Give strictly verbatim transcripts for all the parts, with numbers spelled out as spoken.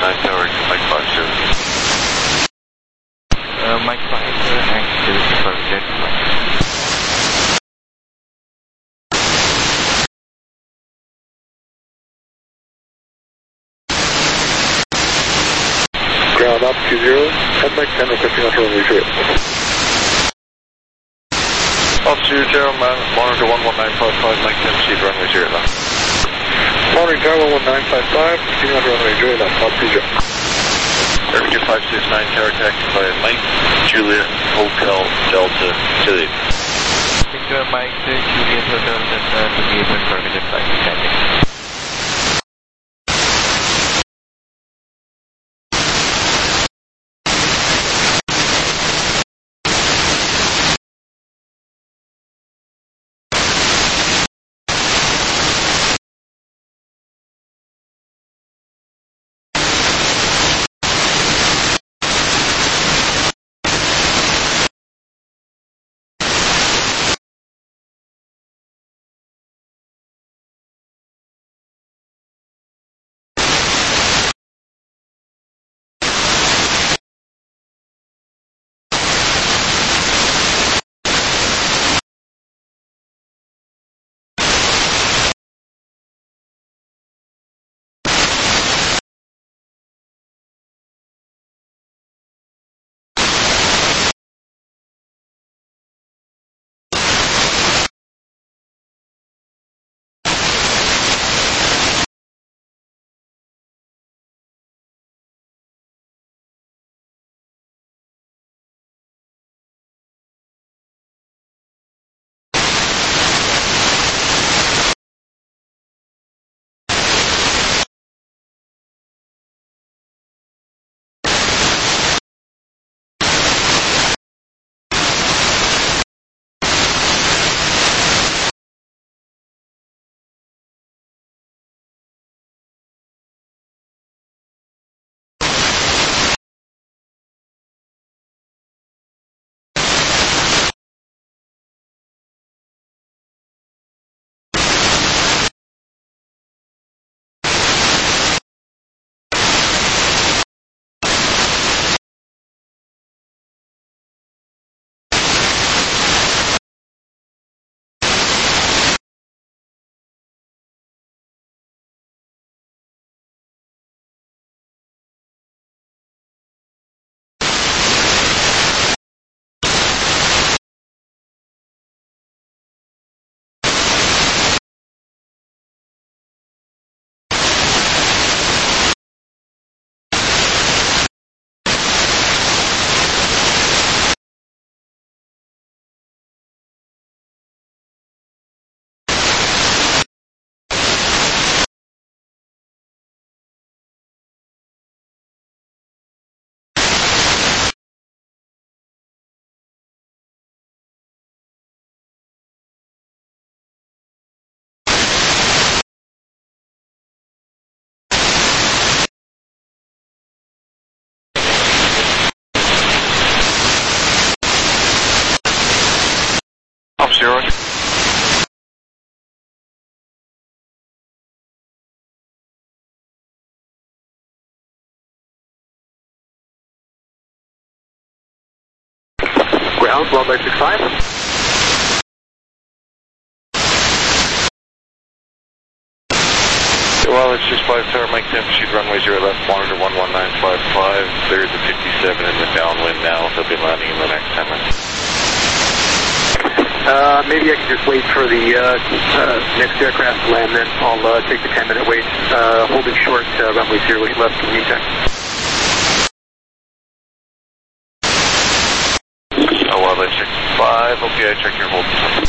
nine tower, Mike five zero. Uh, Mike five zero, active for jet flight. Ground up two zero, ten Mike ten requesting onto runway zero. Off two zero, man, monitor one one nine five five, Mike ten, proceed runway zero left. Monitoring tower one one nine five five, proceeding onto runway zero left, off two zero. Air five six nine tower taxi by Mike, Juliet, Hotel, Delta, Chile. Victor Mike six, Juliet Hotel Delta, to be able for jet flight landing. Off zero. Ground, runway six five. Well, it's just five tower, Mike ten, proceed runway zero left, monitor one one nine five five. There's a fifty-seven in the downwind now, they'll be landing in the next ten minutes. Uh, maybe I can just wait for the uh, uh, next aircraft to land, then I'll uh, take the ten minute wait, uh, holding short uh, runway zero eight left in the meantime. Oh, well, let's check five, okay, I check your hold.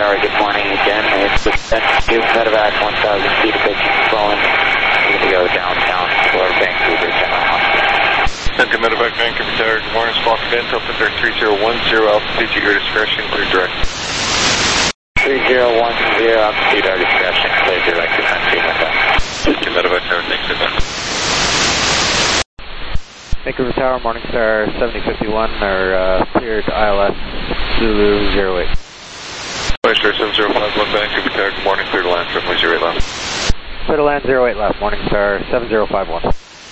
Tower, good morning again. It's the New Medevac, one thousand feet of pitch flowing. We're going to go downtown for Vancouver, General Hospital. Sent to Medevac, Vancouver Tower, good morning. Squawk again, Delta Center three zero one zero, altitude at your discretion, clear direct. three zero one zero, altitude our discretion, clear direct to Vancouver. Sent to Medevac Tower, thanks for that. Vancouver Tower, Morningstar seventy fifty-one, or uh, cleared I L S Zulu zero eight. Morningstar seven zero five one, Vancouver Tower, good morning, clear to land, runway zero eight left. Clear to land zero eight left, Morningstar seven zero five one.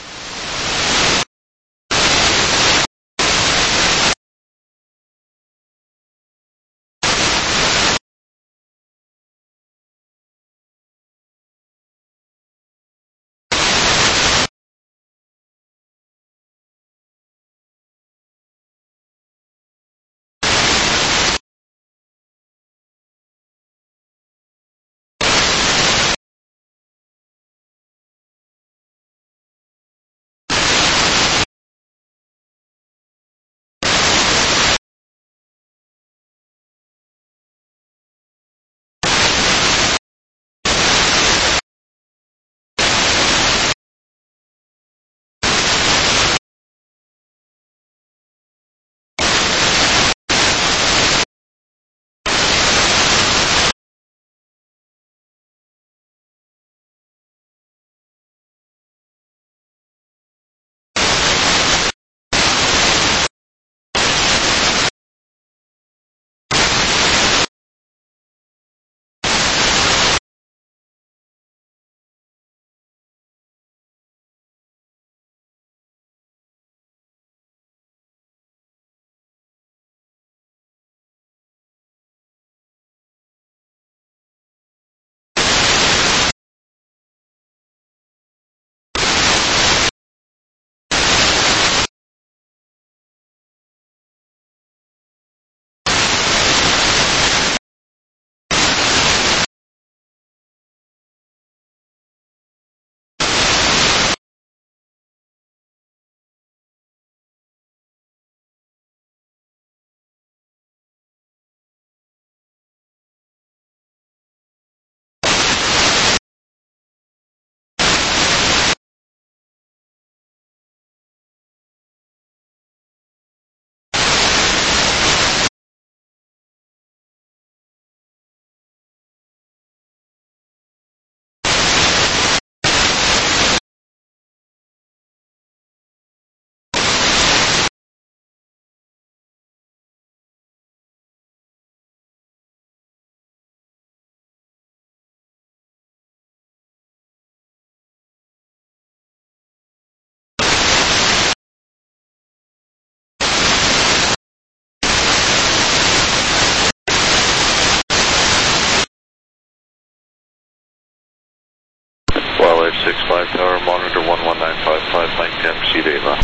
Wildlife six five Tower, monitor one one nine five five, nine ten, proceed eight left.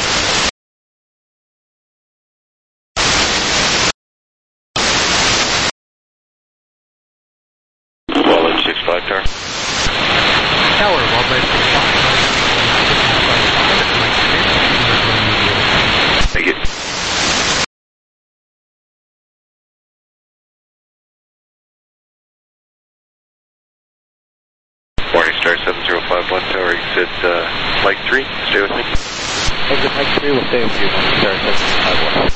Wildlife six five Tower. Tower, Wildlife six five. Thank you. Morningstar seven zero five one Tower, exit uh, Mike three, stay with me. Exit Mike three will stay with you, Morningstar seven zero five one.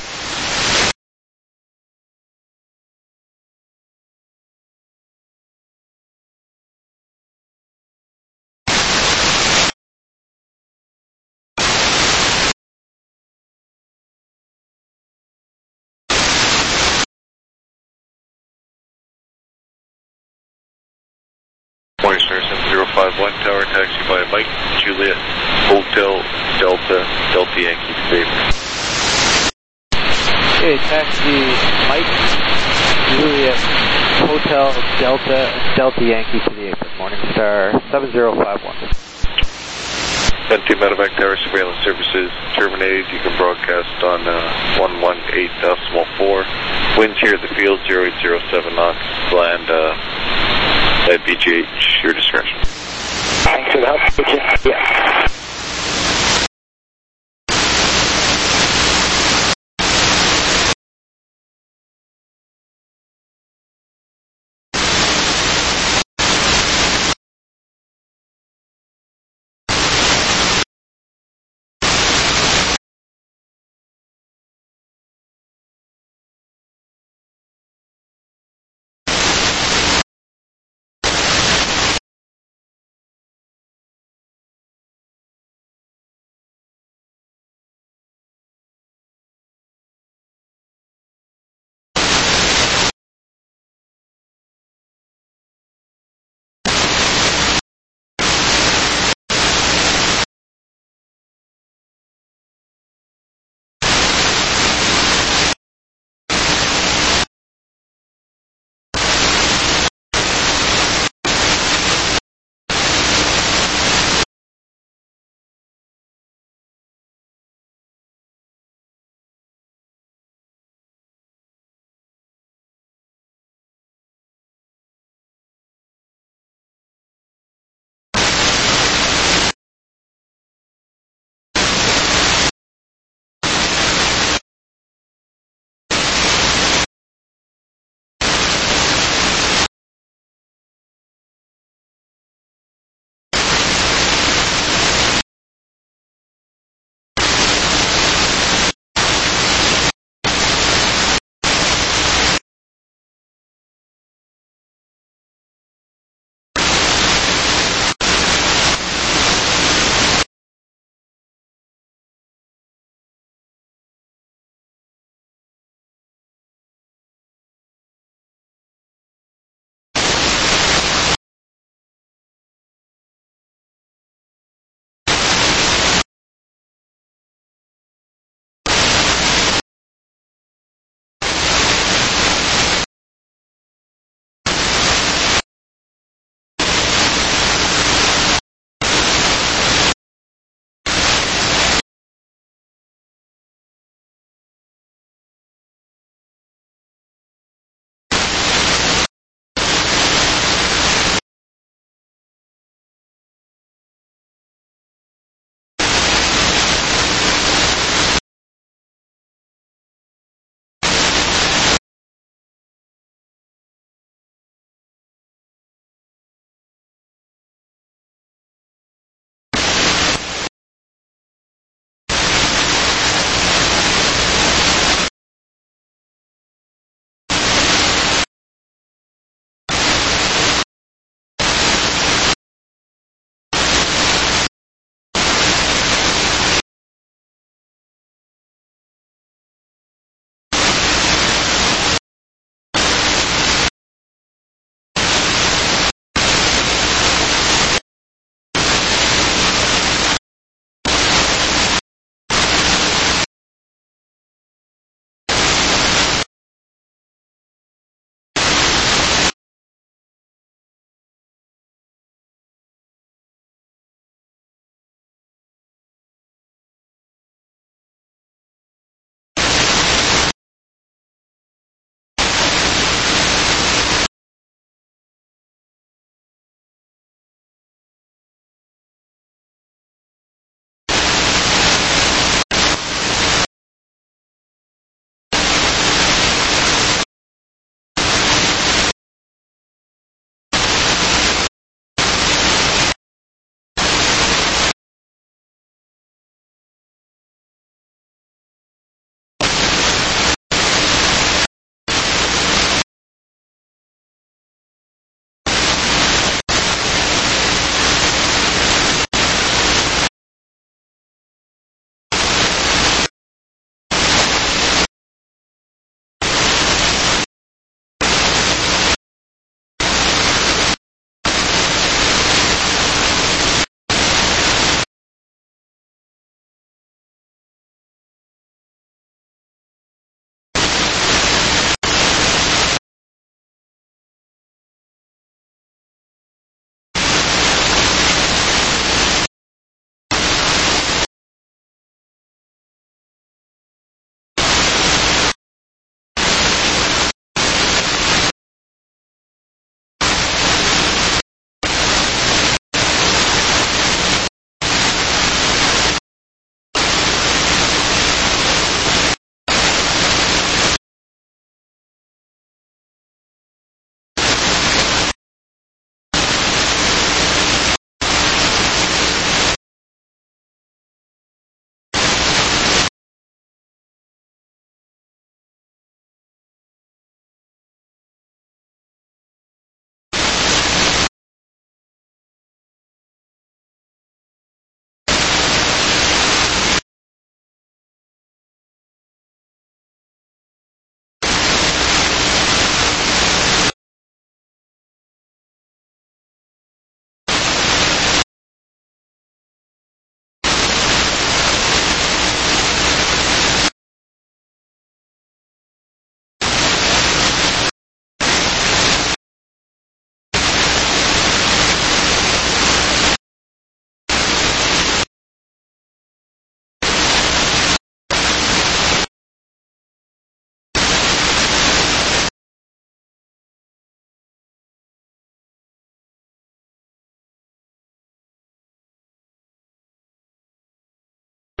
Morningstar seven zero five one Tower, taxi by Mike, Juliet, Hotel, Delta, Delta Yankee State. Okay, taxi Mike, Juliet, Hotel, Delta, and Delta Yankee to the apron. Morningstar seven zero five one. Benty Medevac Tower surveillance services terminated. You can broadcast on uh, one one eight decimal four. Winds here at the field zero eight zero seven knots. Land uh, at B G H, your discretion. Thanks for the help. Yeah.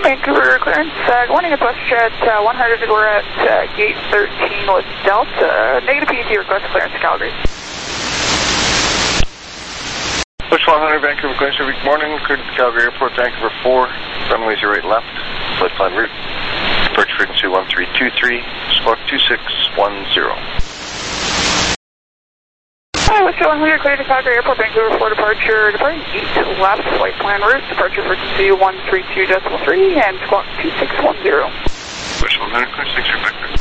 Vancouver clearance, uh, good morning, it's WestJet uh, one hundred, we're at uh, gate thirteen with Delta. Negative P T, request clearance to Calgary. Push one hundred, Vancouver clearance, good morning, cleared to Calgary Airport, Vancouver four, runway zero eight left, flight plan route, departure frequency one three two three, squawk two six one zero. Hi, WestJet one hundred, cleared to Calgary Airport, Vancouver four departure, departing east left, flight plan route, departure frequency one three two point three, and squawk two six one zero. Push one hundred, clear six, Rebecca.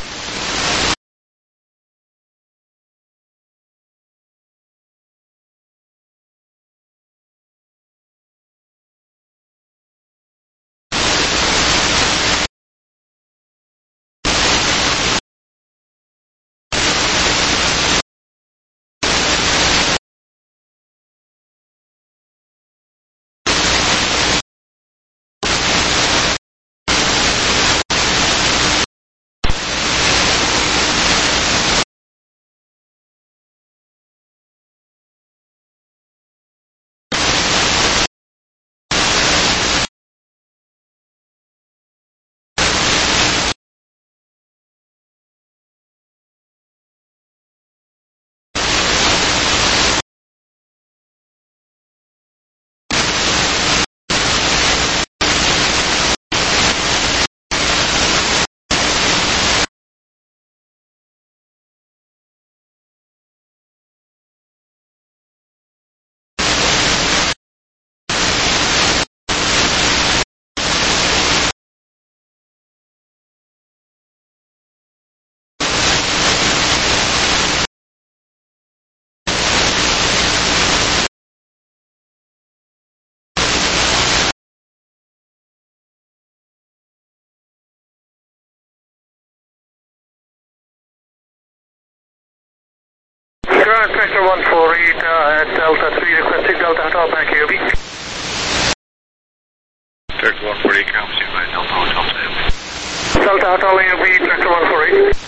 Ground Sector one four eight uh, at Delta three, requesting Delta Hotel back A O B. Sector one four eight, comes you by Delta Hotel to Delta Hotel A O B, Sector one four eight.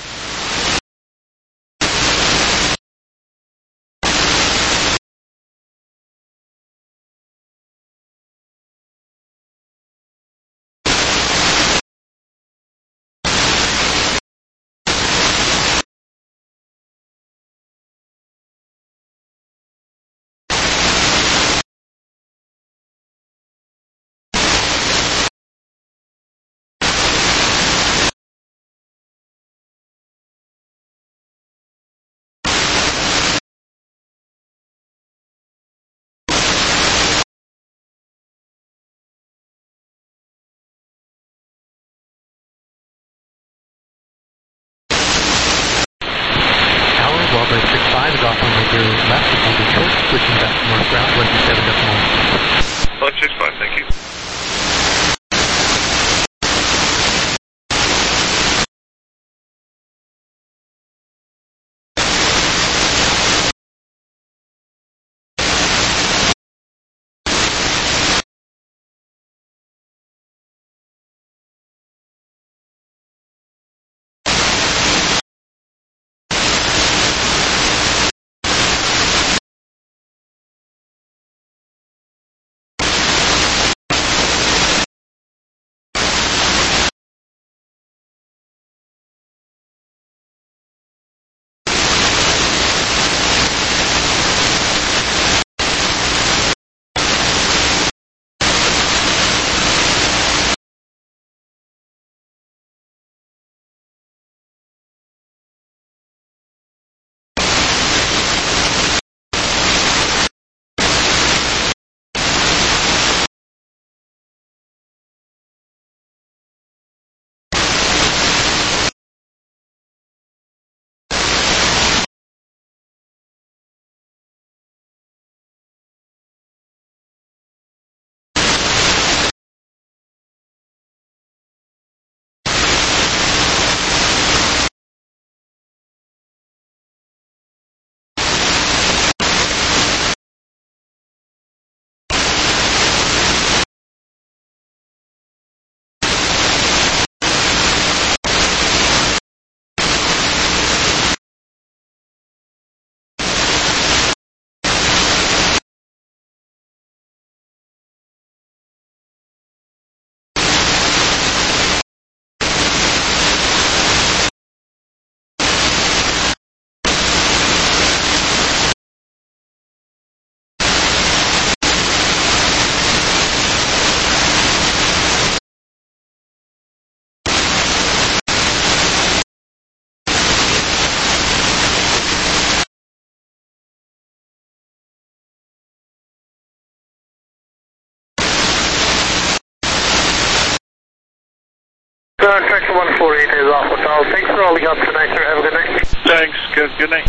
Charlie Golf two nine, sir. Have a good night. Thanks. Good, good night.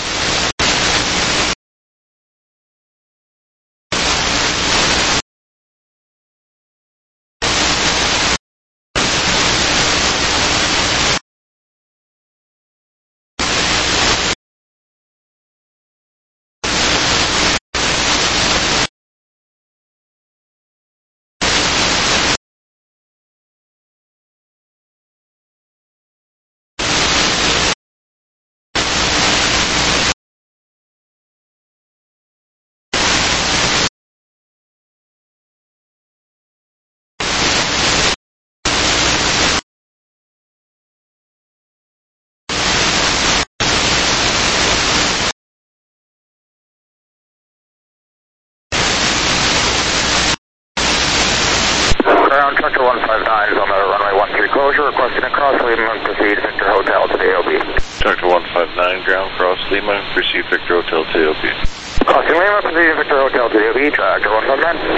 Ground Tractor one five nine is on the runway one three closure, requesting a cross Lima and proceed Victor Hotel to the A O B. Tractor one five nine, ground cross Lima, proceed Victor Hotel to A O B. Crossing Lima, proceed Victor Hotel to the A O B, Tractor one five nine.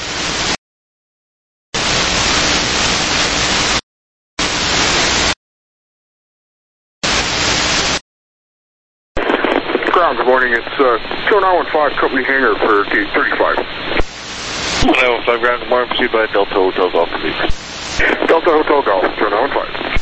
Ground, good morning. It's uh, two nine one five Company Hangar for gate thirty-five. one nine one five, ground, good morning, proceed by Delta Hotel Golf, please. Delta Hotel Golf, two nine one five.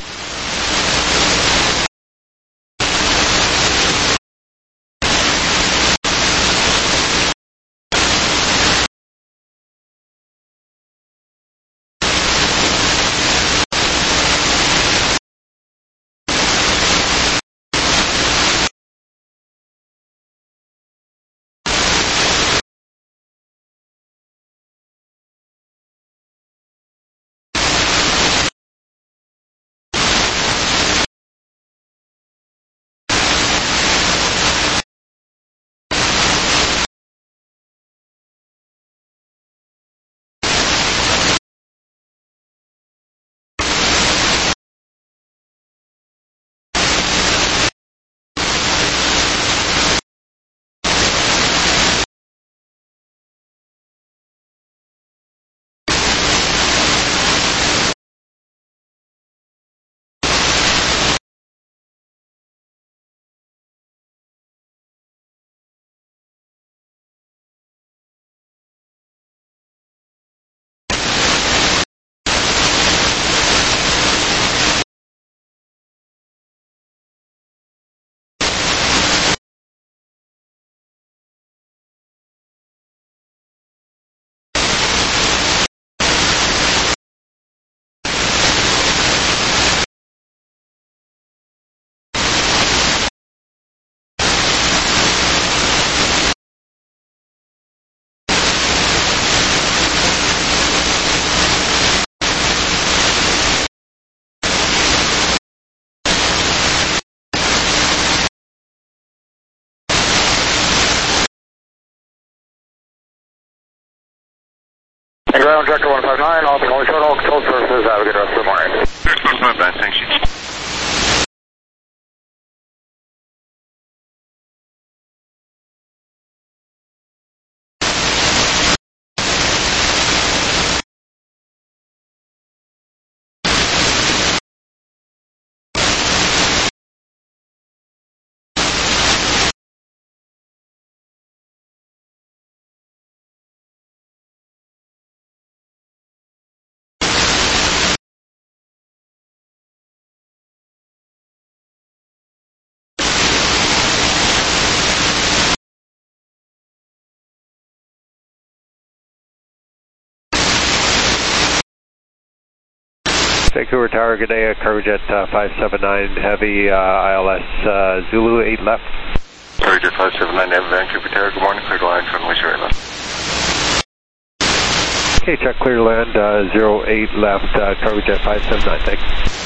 And ground Tractor one five nine, all the only shuttle control services, have a good rest of the morning. one five nine, thank you. Vancouver Tower, good day, Cargojet uh, five seven nine, heavy uh, I L S uh, Zulu eight left. Cargojet five seven nine, Vancouver Tower, good morning, clear to land, runway zero eight left. Okay, check clear to land, uh, zero eight left, uh, Cargojet five seven nine, thanks.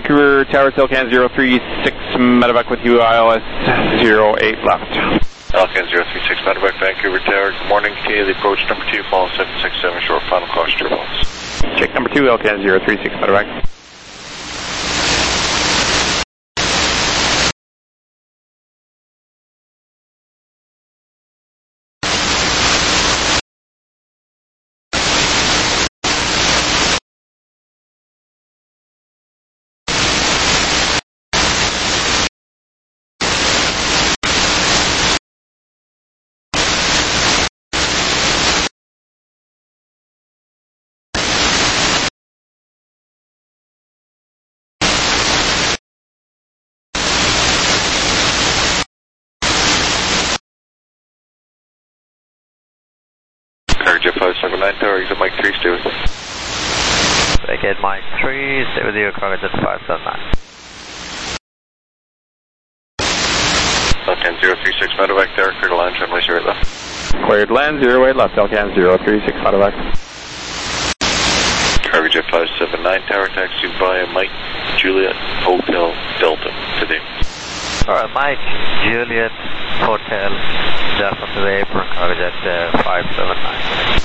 Vancouver Tower, Telcan zero three six, medevac with you, I L S zero eight left. Telcan zero three six, medevac, Vancouver Tower. Good morning, K, the approach number two, follow seven six seven, short final cost turbulence. Check number two, Telcan zero three six, medevac. Carriage five seven nine Tower, exit Mike three, stay with me. Again, Mike three, stay with you, Carriage at five seven nine. Telcan zero three six, medevac, Tower, clear to land, runway zero eight left. Cleared land, zero eight left, Telcan zero three six, medevac. Carriage five seven nine Tower, taxi via Mike, Juliet, Hotel, Delta, today. Alright, Mike, Juliet, Hotel, Delta to the apron, Carriage at uh, five seven nine.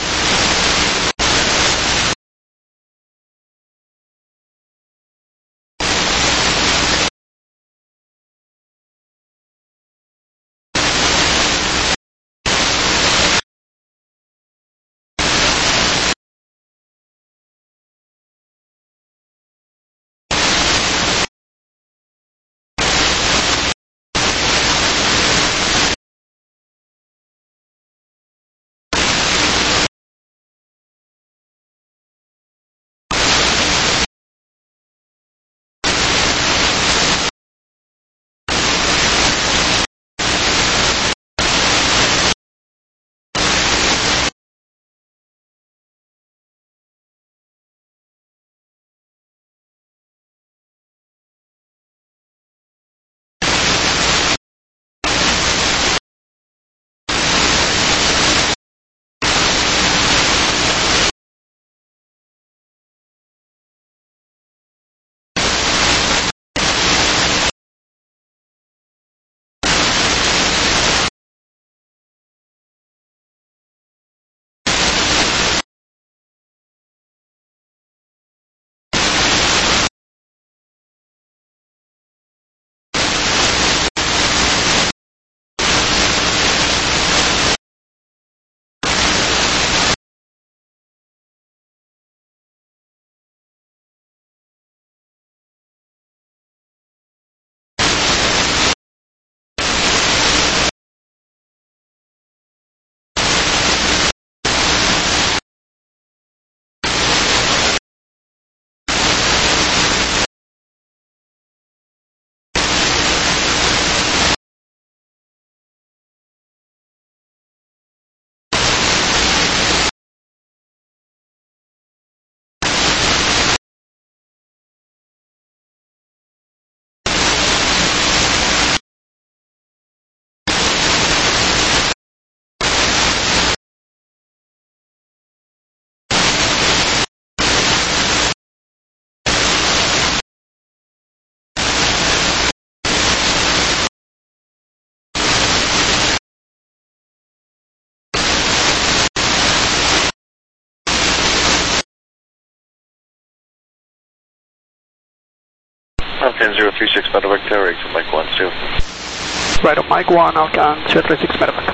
Telcan zero three six, medevac, Tower, exit Mike one, stay with me. Right on Mike one, Telcan zero three six, medevac.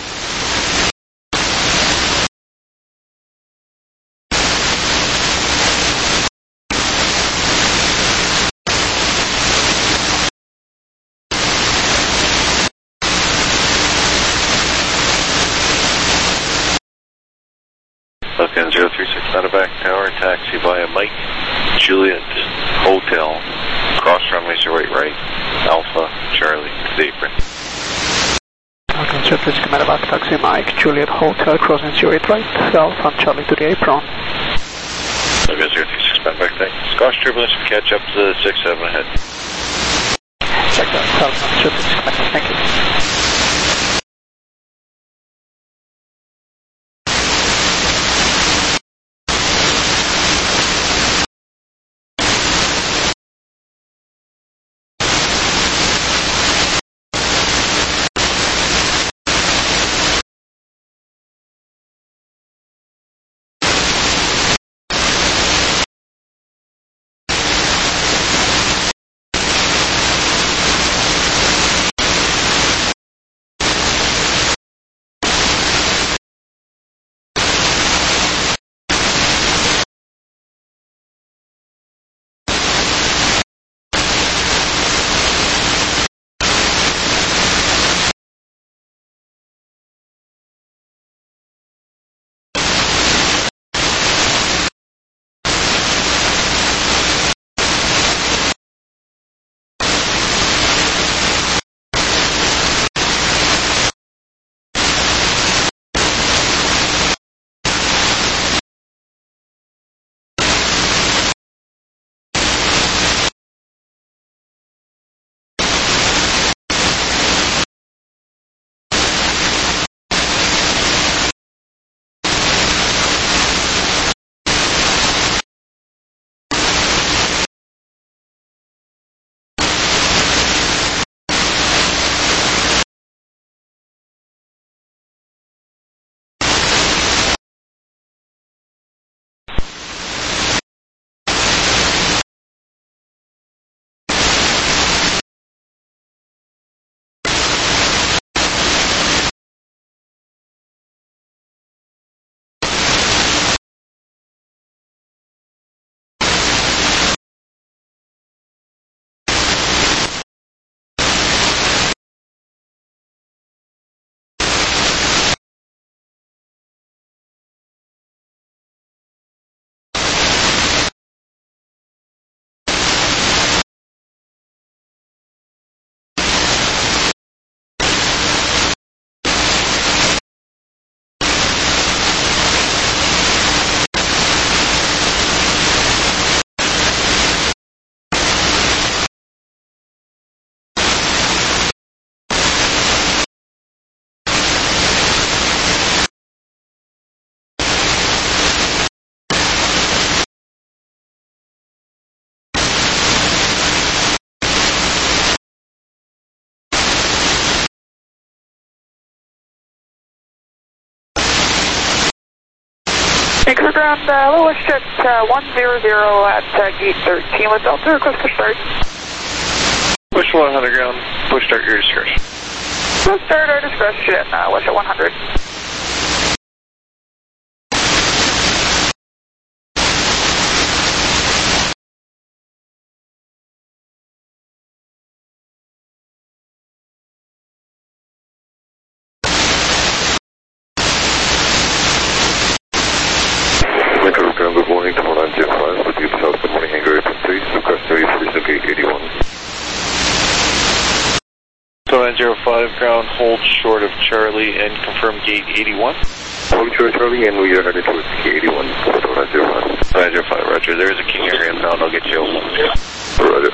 Telcan zero three six, medevac, Tower, taxi via Mike, Juliet, Hotel, cross runway zero eight right, Alpha, Charlie, to the apron. Telcan zero three six, medevac, taxi Mike, Juliet, Hotel, crossing zero eight right, Alpha, Charlie to the apron. Telcan zero three six, medevac, thanks. Cross turbulence, catch up to six seven ahead. Check that, Telcan zero three six, medevac, thank you. Vancouver ground, uh, hello, WestJet uh, one hundred at uh, gate thirteen with Delta, request push start. Push one hundred ground, push start your discretion. Push start our discretion, uh, WestJet one hundred. Vancouver ground, good morning to one nine zero five, with you south, good morning, hangar eight three, request three forty-six gate eighty-one. one nine zero five ground, hold short of Charlie and confirm gate eighty-one. Hold short of Charlie and we are headed towards gate eighty-one, one nine zero five. one nine zero five, roger. There is a King Air inbound, I'll get you over. Roger.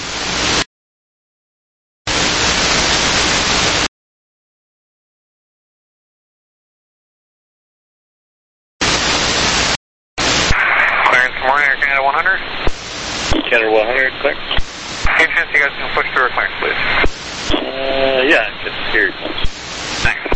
Clearance, morning, Air Canada one hundred. Canada one hundred, clear. Any chance you guys can push through a clearance, please? Uh, yeah, it's here. Thanks.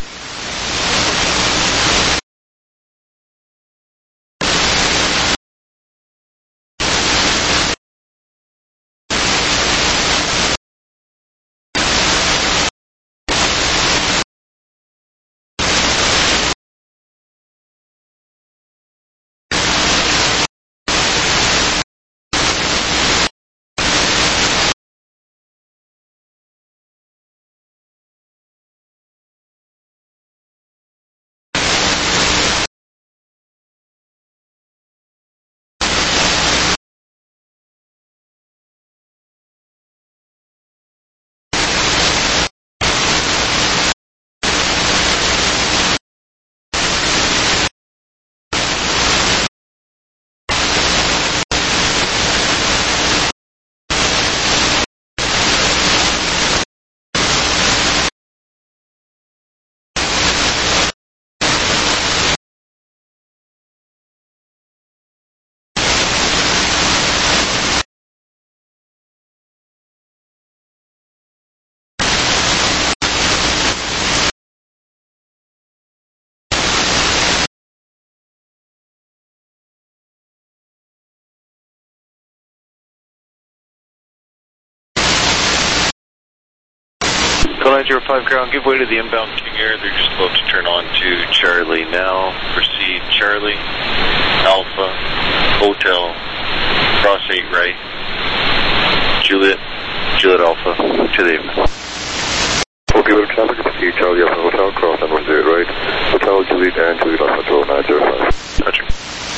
one nine zero five ground, give way to the inbound King Air. They're just about to turn on to Charlie now. Proceed Charlie, Alpha, Hotel, cross eight right, Juliet, Juliet Alpha, to the inbound. Okay, we're traffic, proceed Charlie Alpha, Hotel, cross number zero right, Hotel, Juliet, and Juliet Alpha, one nine zero five. Roger.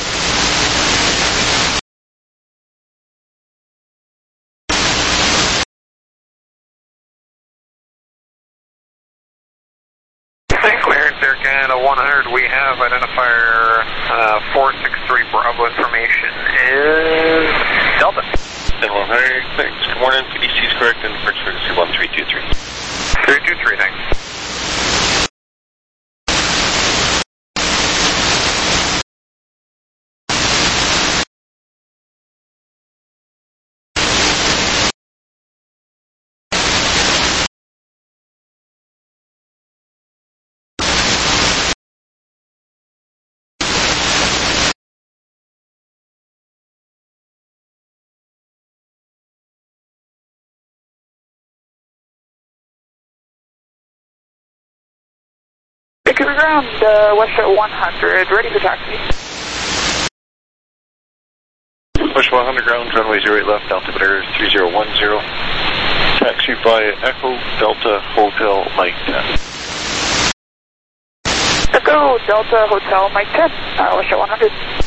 Clearance, Air Canada one hundred. We have identifier uh, four six three Bravo information is Delta. Then one hundred, thanks. Good morning, P D C is correct, and departure frequency one three two three. three two three, thanks. Vancouver ground, uh, WestJet one hundred, ready for taxi. Push one hundred ground, runway zero eight left, altimeter three zero one zero. Taxi via Echo, Delta, Hotel, Mike ten. Echo, Delta, Hotel, Mike ten, uh, WestJet one hundred.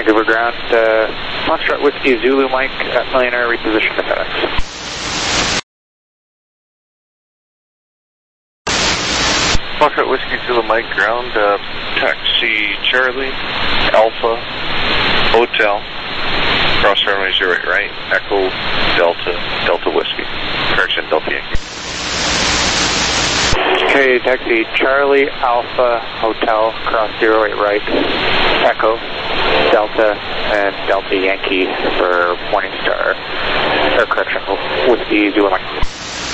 Vancouver ground, uh, Foxtrot Whiskey Zulu Mike at Millionaire, reposition to FedEx. Foxtrot Whiskey Zulu Mike ground, uh, taxi Charlie, Alpha, Hotel, cross runway zero eight right, Echo, Delta, Delta Whiskey, correction, Delta Yankee. Okay, taxi Charlie, Alpha, Hotel, cross zero eight right, Echo, Delta, and Delta Yankee for Morningstar, or correction, Whiskey Zulu Mike.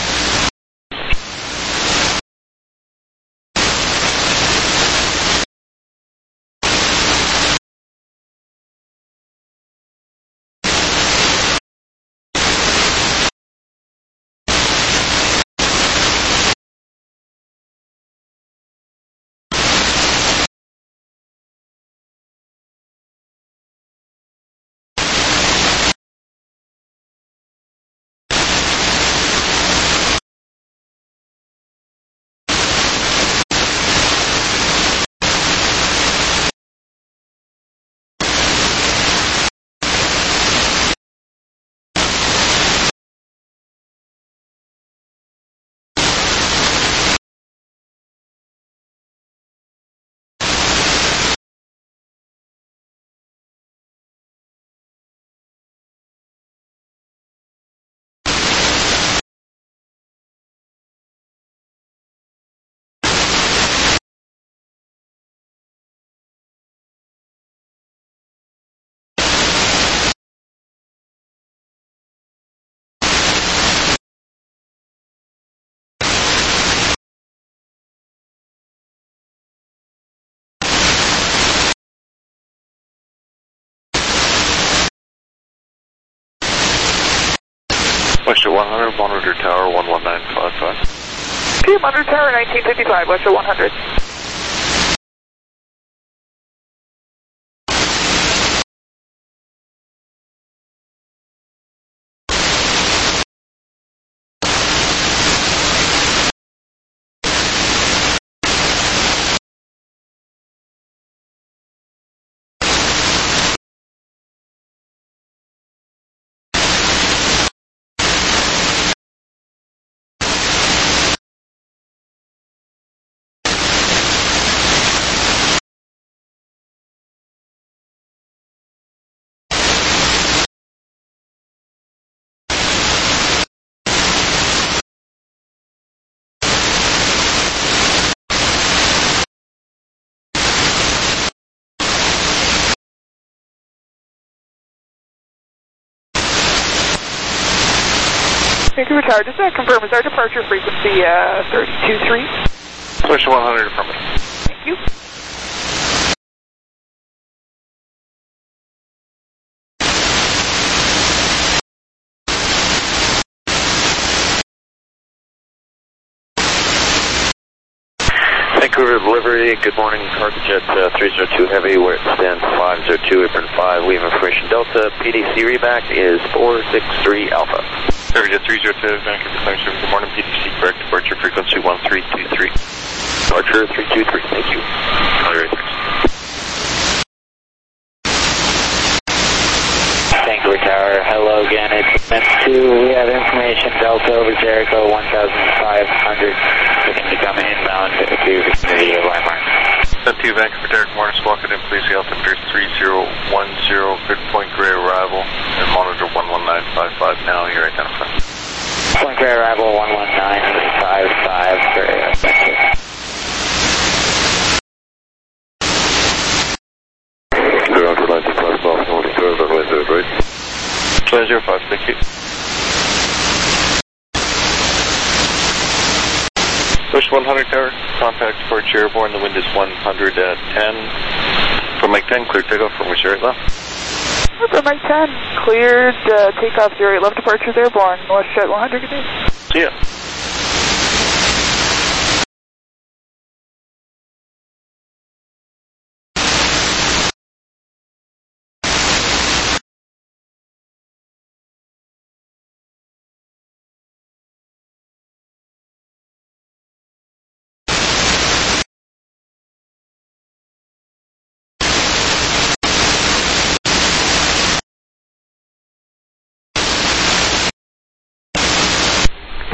Western one hundred, Monitor Tower one one nine five five. Okay, Monitor Tower nineteen fifty-five, Western one hundred. Vancouver Tower, just to confirm, is our departure frequency uh, thirty-two three? Western one hundred, affirmative. Thank you. Vancouver delivery, good morning, Cargojet uh, three zero two Heavy, where it stands five zero two, apron five, we have information Delta, P D C reback is four six three Alpha. Cargojet three zero two, Vancouver Climate Service, good morning, P D C correct, departure frequency one three two three. Departure three two three, thank you. All right, thanks. Vancouver Tower, hello again, it's M two, we have information Delta over Jericho one thousand five hundred, looking to come inbound to the landmark. M two, Vancouver Tower, good morning, squawk it in, please, the altimeter is three zero one zero, good point gray arrival, and monitor one one nine five five now, you're identified. Point gray arrival one one nine five five, gray, thank you. Ground for ninety five, off, north, third, runway third, right? two zero five, thank you. Push one hundred Tower, contact for Airborne, the wind is one hundred at ten. For Mike ten, clear takeoff from which area left? For Mike ten, cleared, uh, takeoff zero eight left, departure Airborne, WestJet one hundred, good day. See ya.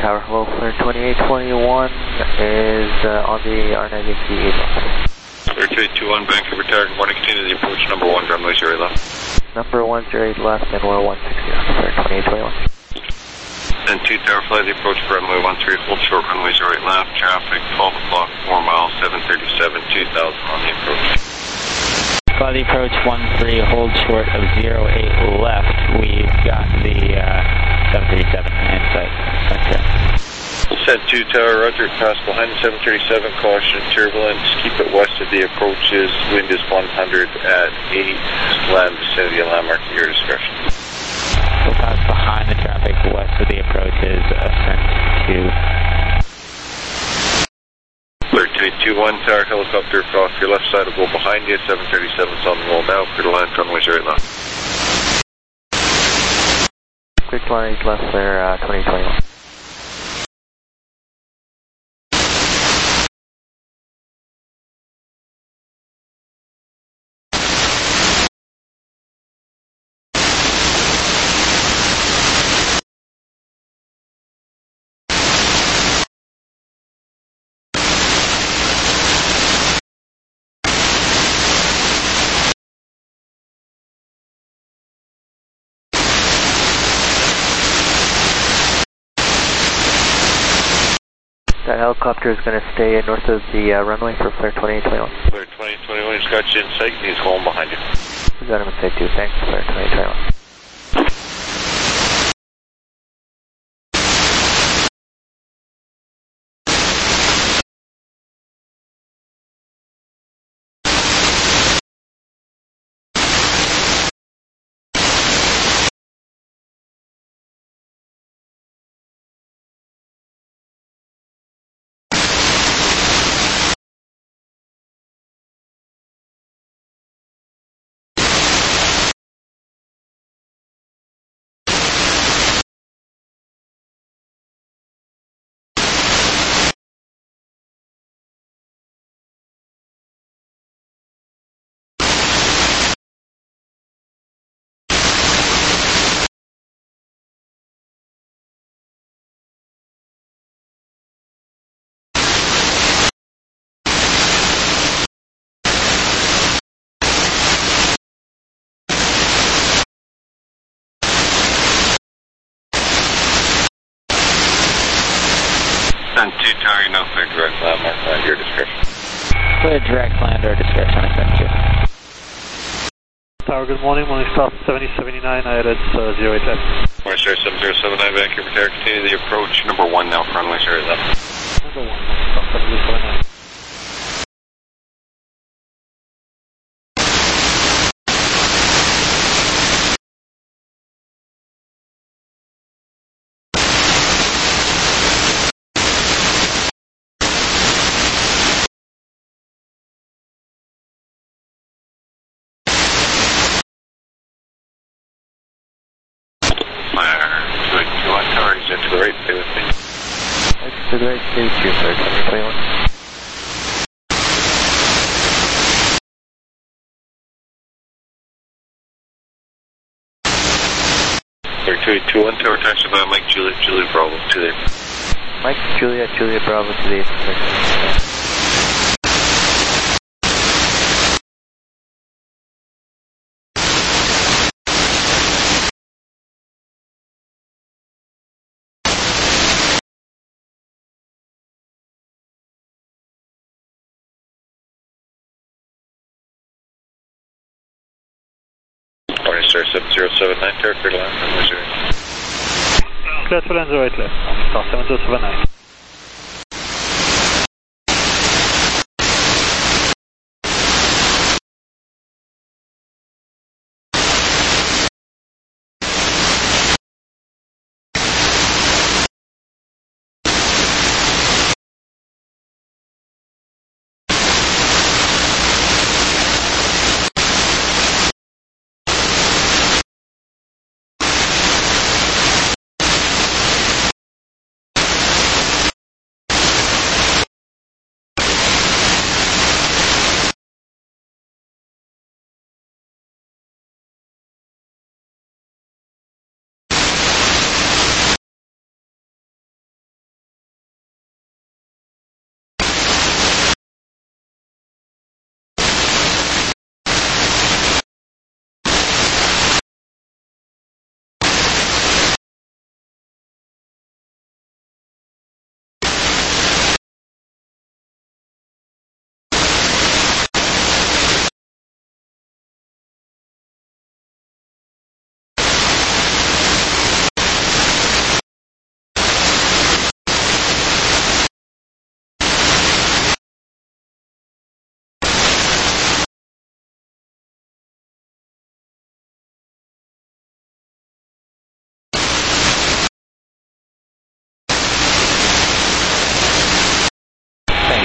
Tower, hello, Flare twenty-eight twenty-one is uh, on the R nine Yankee eight left. Flare two eight two one, Vancouver Tower, good morning, continue the approach, number one, runway zero left. Number one zero eight left and we're one sixty, Flare twenty-eight twenty-one. And two Tower, fly the approach for runway one three, hold short, runway zero eight left, traffic twelve o'clock, four miles, seven thirty-seven, two thousand on the approach. Fly the approach one three, hold short of zero eight left. We've got the uh, seven thirty-seven in sight. Okay. Send two Tower, roger, pass behind the seven thirty-seven, caution, turbulence, keep it west of the approaches, wind is one hundred at eight, land vicinity of landmark at your discretion. We'll pass behind the traffic west of the approaches, ascent to... Flare two eight two one, Tower, helicopter off your left side, will go behind you, seven thirty-seven's on the roll now, clear to land, runway zero eight left. Quick line left there, uh, twenty twenty-one. That helicopter is going to stay north of the uh, runway for Flare twenty-eight twenty-one. Flare twenty-eight twenty-one, he's got you in sight, he's going behind you. We got him in sight too, thanks, Flare twenty-eight twenty-one. And two Tower, you know, clear direct landmark at your discretion. Clear direct land or discretion, I sent you. Tower, good morning, morning stop seventy seventy-nine, I L S uh, zero eight left. Morning star seven zero seven nine, Vancouver Tower, continue the approach, number one now, runway zero eight left. Number one, morning stop seven zero seven nine. To the right, stay with me. To the right, stay with you, Flare twenty-eight twenty-one. Flare two eight two one, Tower, taxi by Mike Juliet, Juliet Bravo to the Mike Juliet, Juliet Bravo to the eighth. Morning star seven zero seven nine, Tower, clear to land, runway zero eight. Clear to land zero eight left, morning stop seven zero seven nine.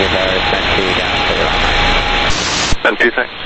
Tango Tower, send two down for the line. Send two, thanks.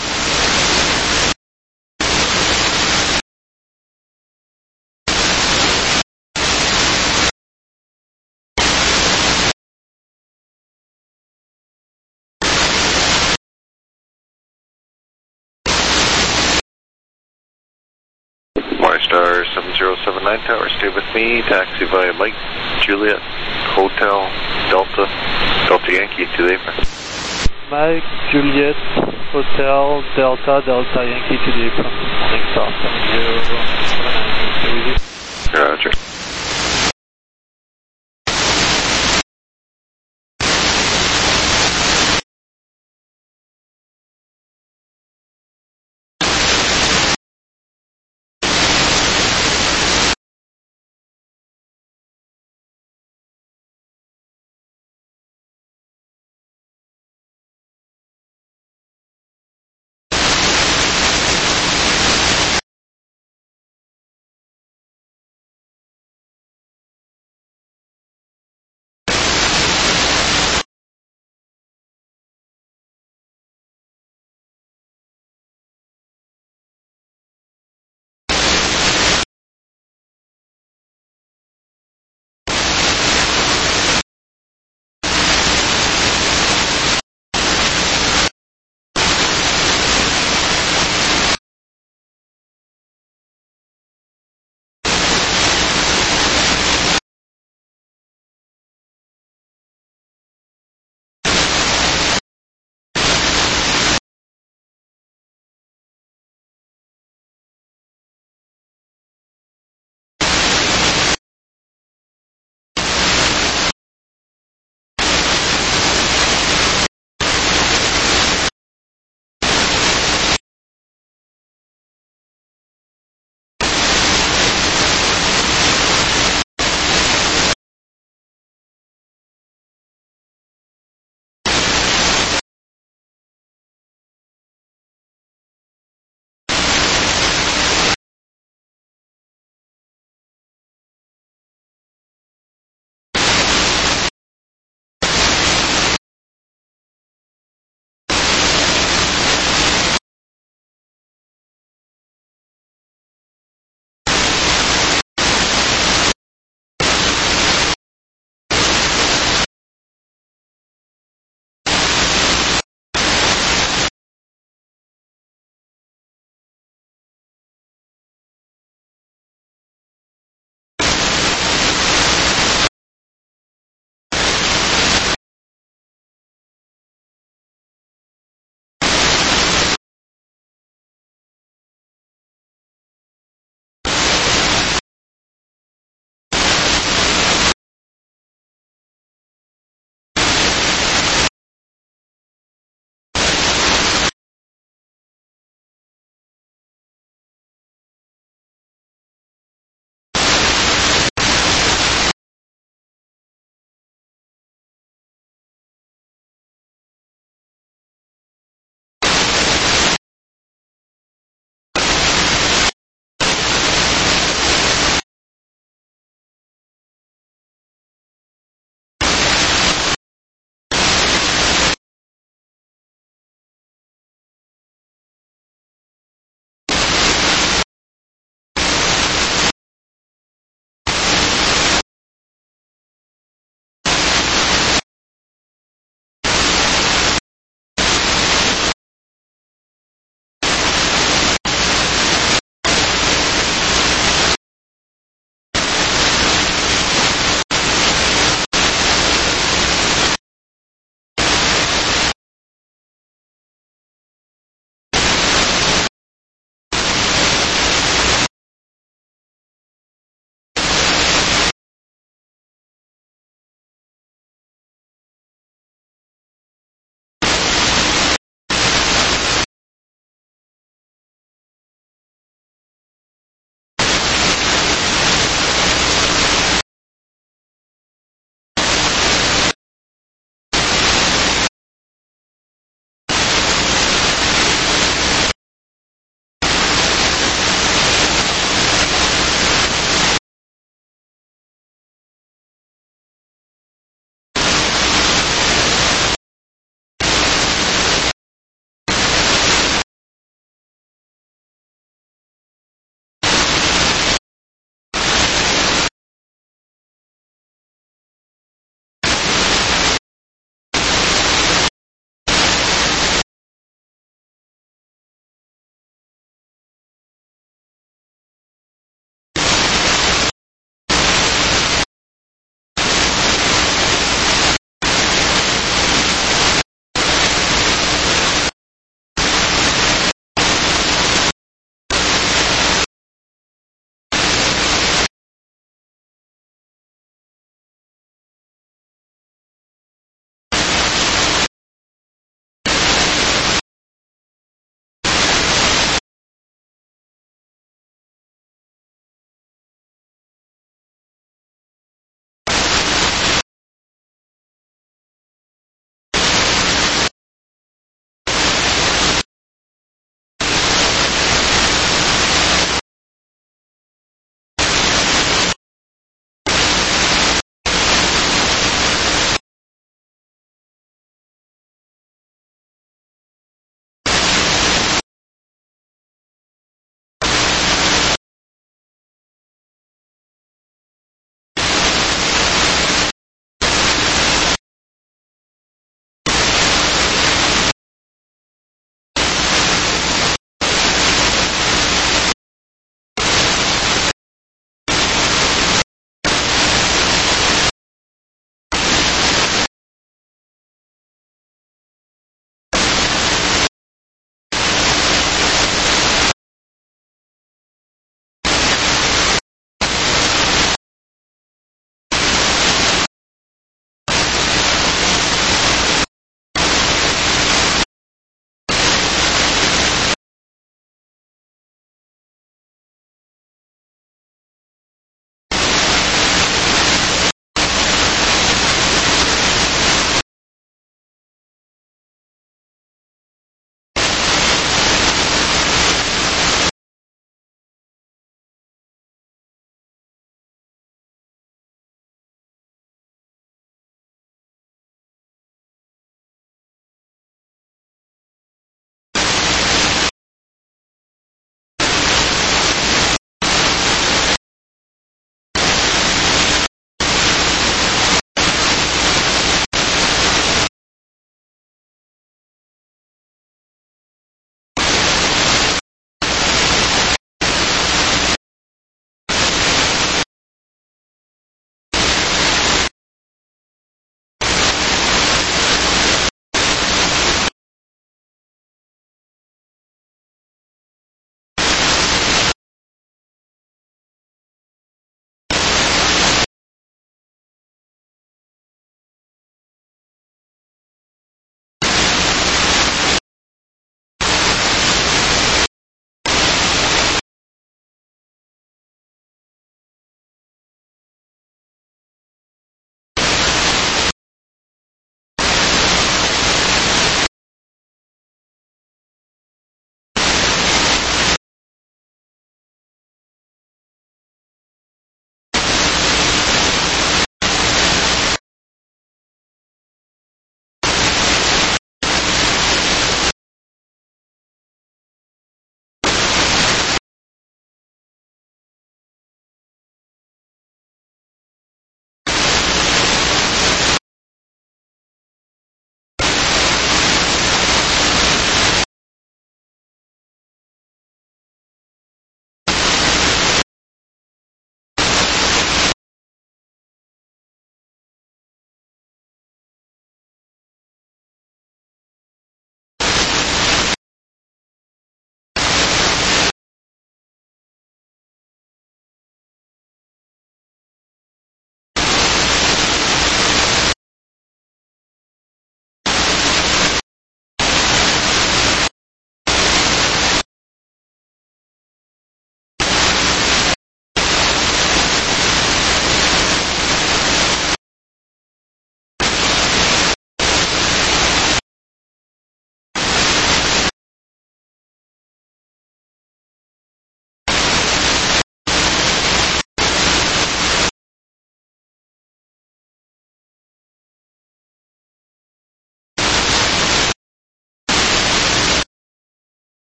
Morningstar seven zero seven nine Tower, stay with me, taxi via Mike, Juliet, Hotel, Delta, Delta Yankee to the apron. Mike, Juliet, Hotel, Delta, Delta Yankee to the apron. Morningstar seven zero seven nine, stay with you. Roger.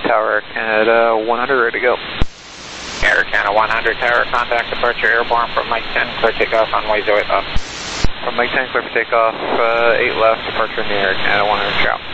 Tower Canada one hundred, ready to go. Air Canada one hundred Tower, contact departure airborne from Mike ten, clear takeoff runway zero eight left. From Mike ten, clear for takeoff, uh, eight left, departure in the Air Canada one hundred shout.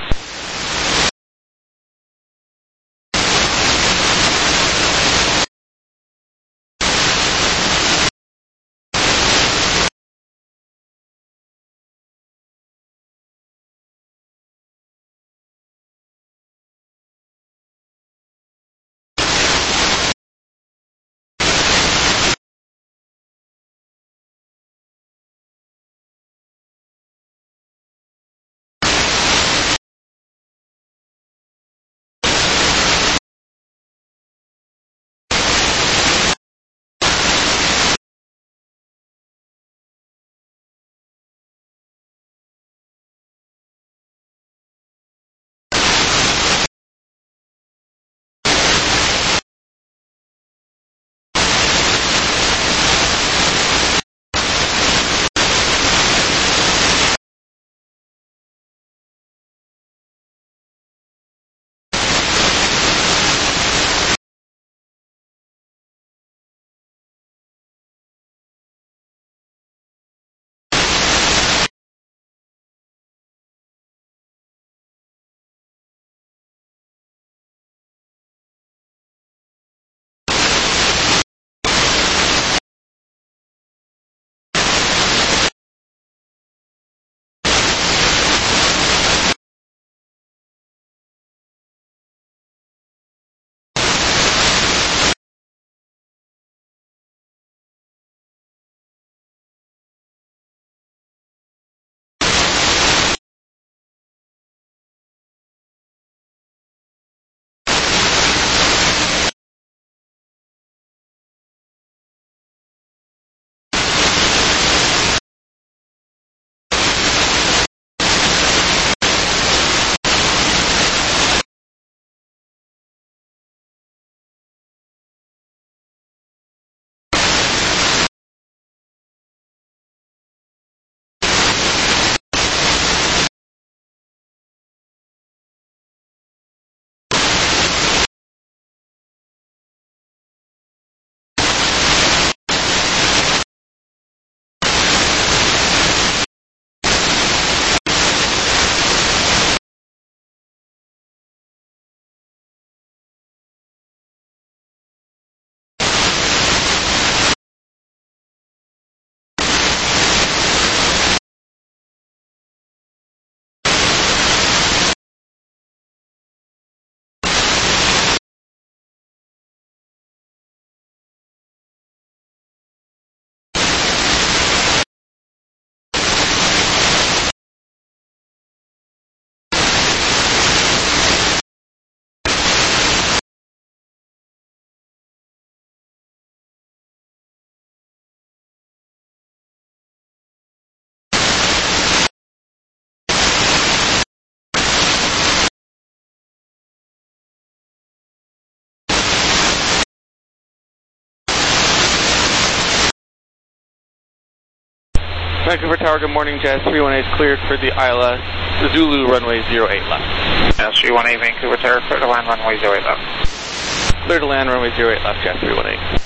Vancouver Tower, good morning, Jazz three one eight cleared for the I L S, Zulu runway zero eight left. Jazz three one eight Vancouver Tower, clear to land runway zero eight left. Clear to land runway zero eight left, Jazz three one eight.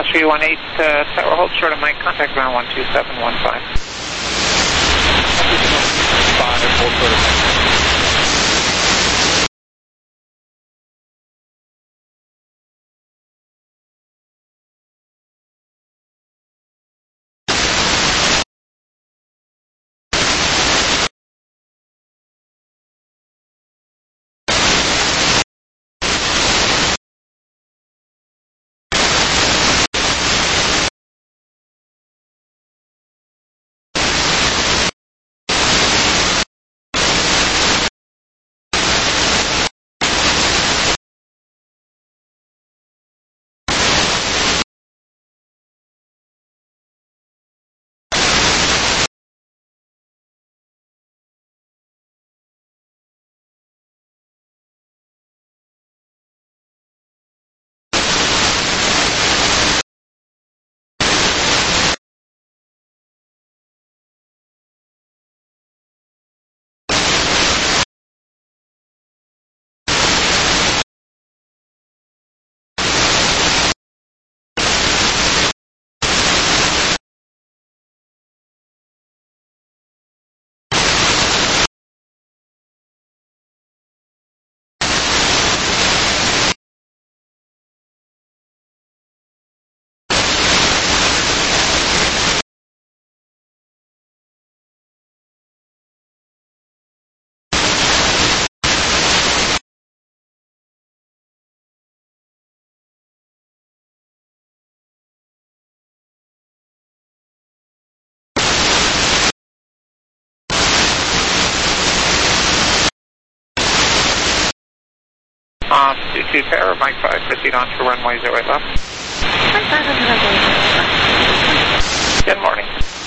three one eight, uh, tower hold short of Mike, contact ground one two seven one five. Five, hold short of Mike. Um, two two tower, Mike five, proceed on to runway zero eight left. Mike five, on to runway zero eight left. Good morning.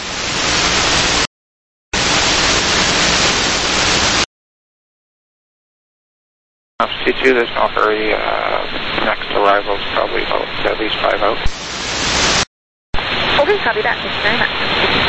Um, C two, there's no hurry. Uh, next arrival is probably about at least five out. Okay, copy that. Thank you very much.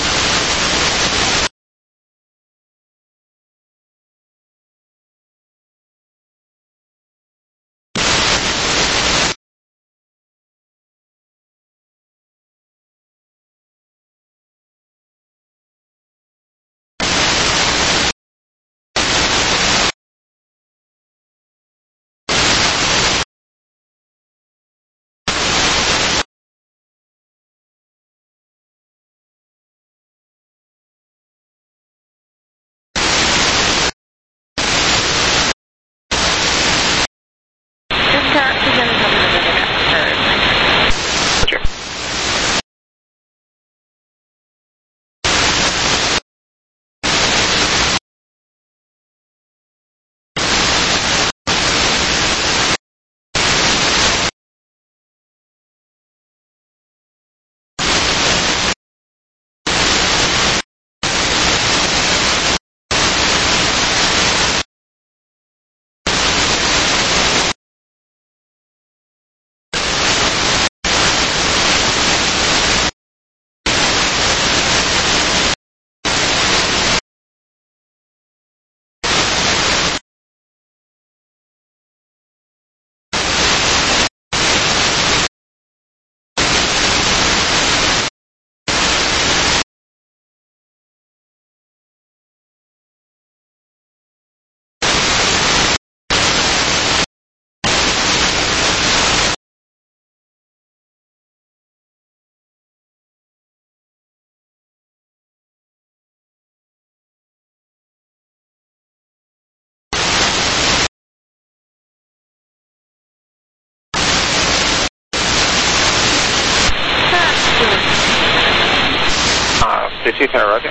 C two tower, roger.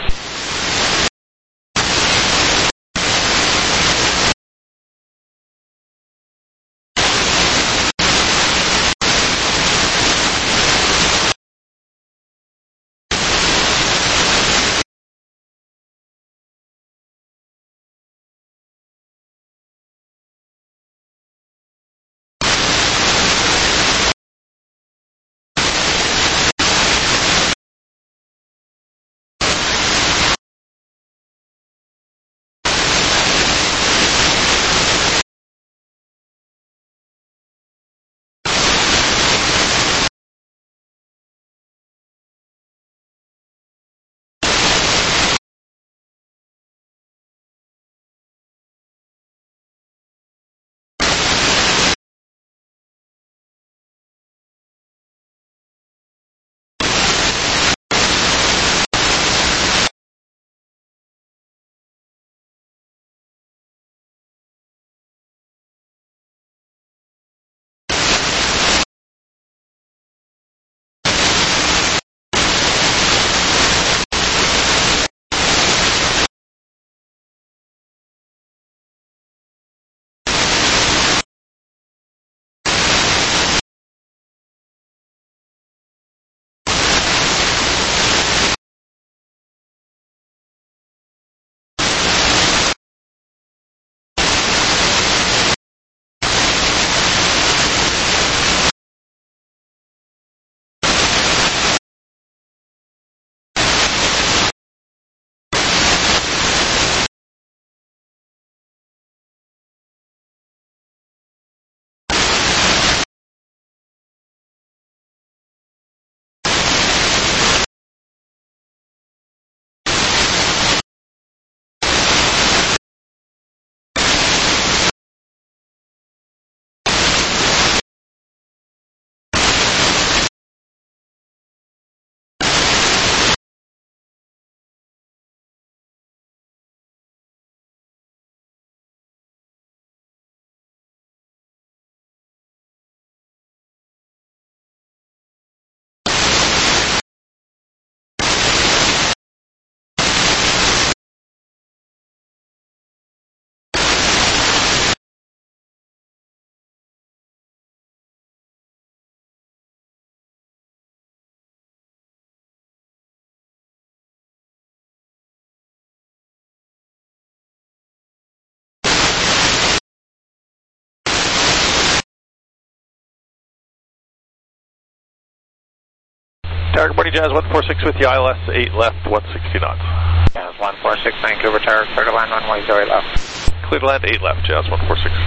Tower, good morning, Jazz one four six with you, I L S eight left, one sixty knots. Jazz one four six, Vancouver Tower, clear to land runway zero eight left. Clear to land eight left, Jazz one four six.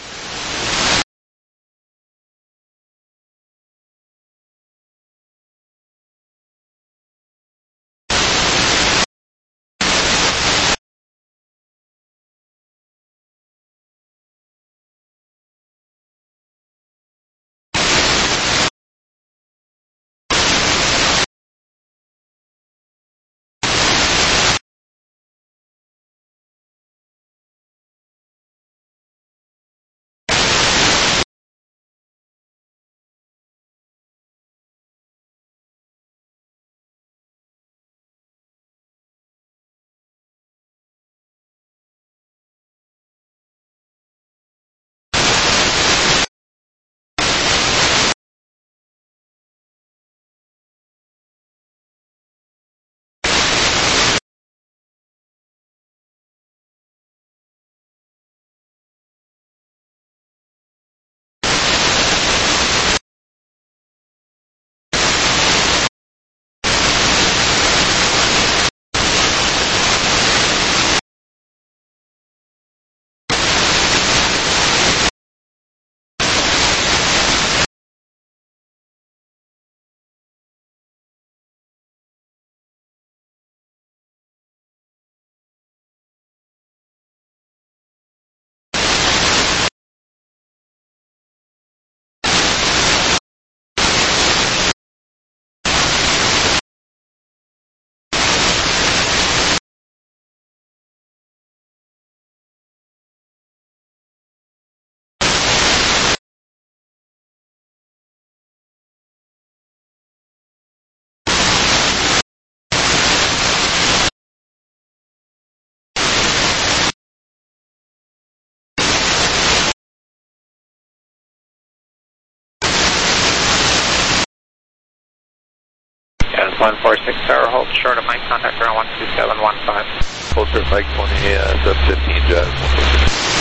one four six Tower, hold short of Mike, contact ground one two seven one five. Hold short Mike twenty, uh, seven fifteen, Jazz one four six.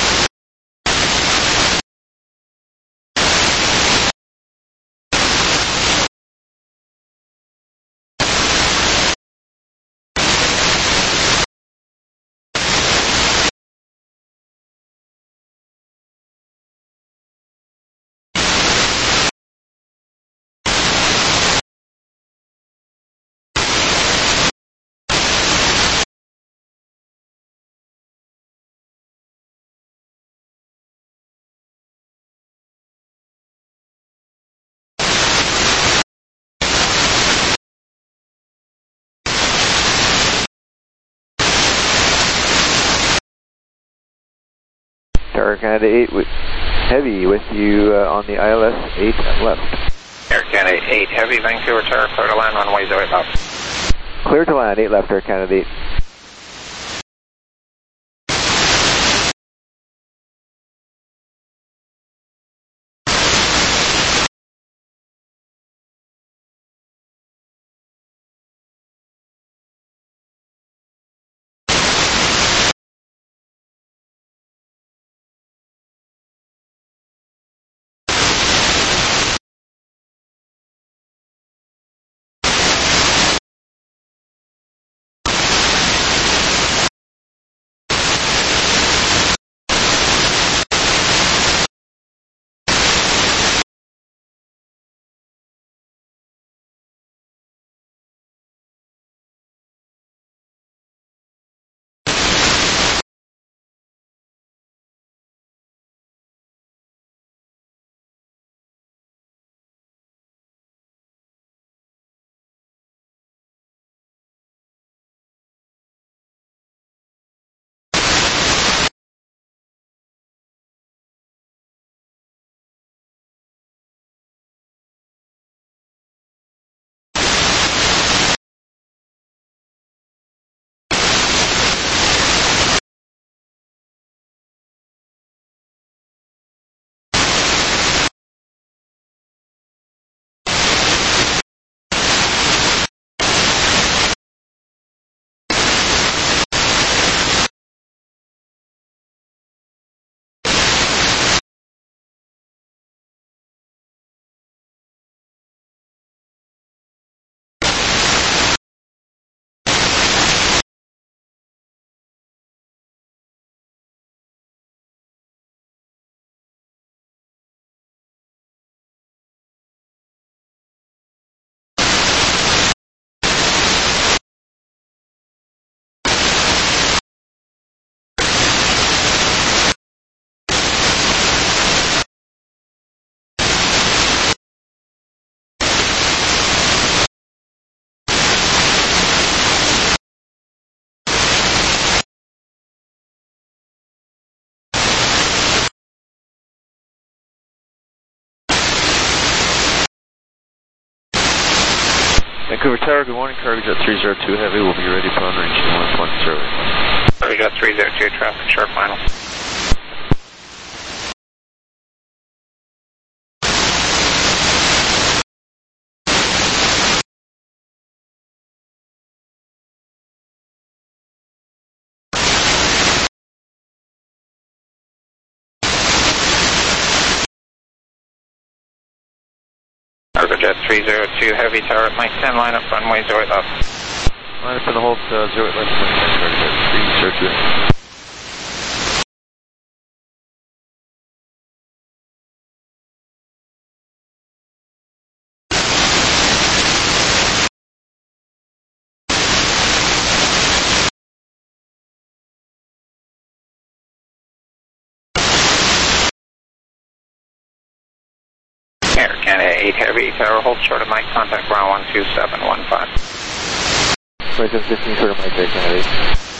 Tower Canada eight with Heavy with you uh, on the I L S eight left. Air Canada eight Heavy, Vancouver Tower, clear to land runway zero eight left. Clear to land eight left, Air Canada eight. Vancouver Tower, good morning. Cargo Jet three zero two Heavy will be ready upon reaching one point zero eight. Cargo Jet three zero two, traffic short final. Cargo Jet three zero two Heavy, tower at Mike ten, line up runway zero eight left. Line up in the hold, uh, zero eight left, Mike ten, Cargo Jet three zero two Heavy. Air Canada eight Heavy, tower hold short of Mike, contact ground one two seven one five. twenty-seven fifteen short of Mike, Air Canada eight.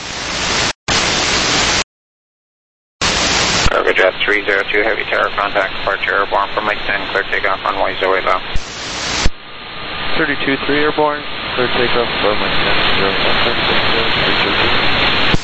Cargo Jet three zero two Heavy, tower contact departure airborne from Mike ten, clear takeoff runway zero eight left. thirty-two three airborne, clear takeoff from Mike ten, zero left, three zero two.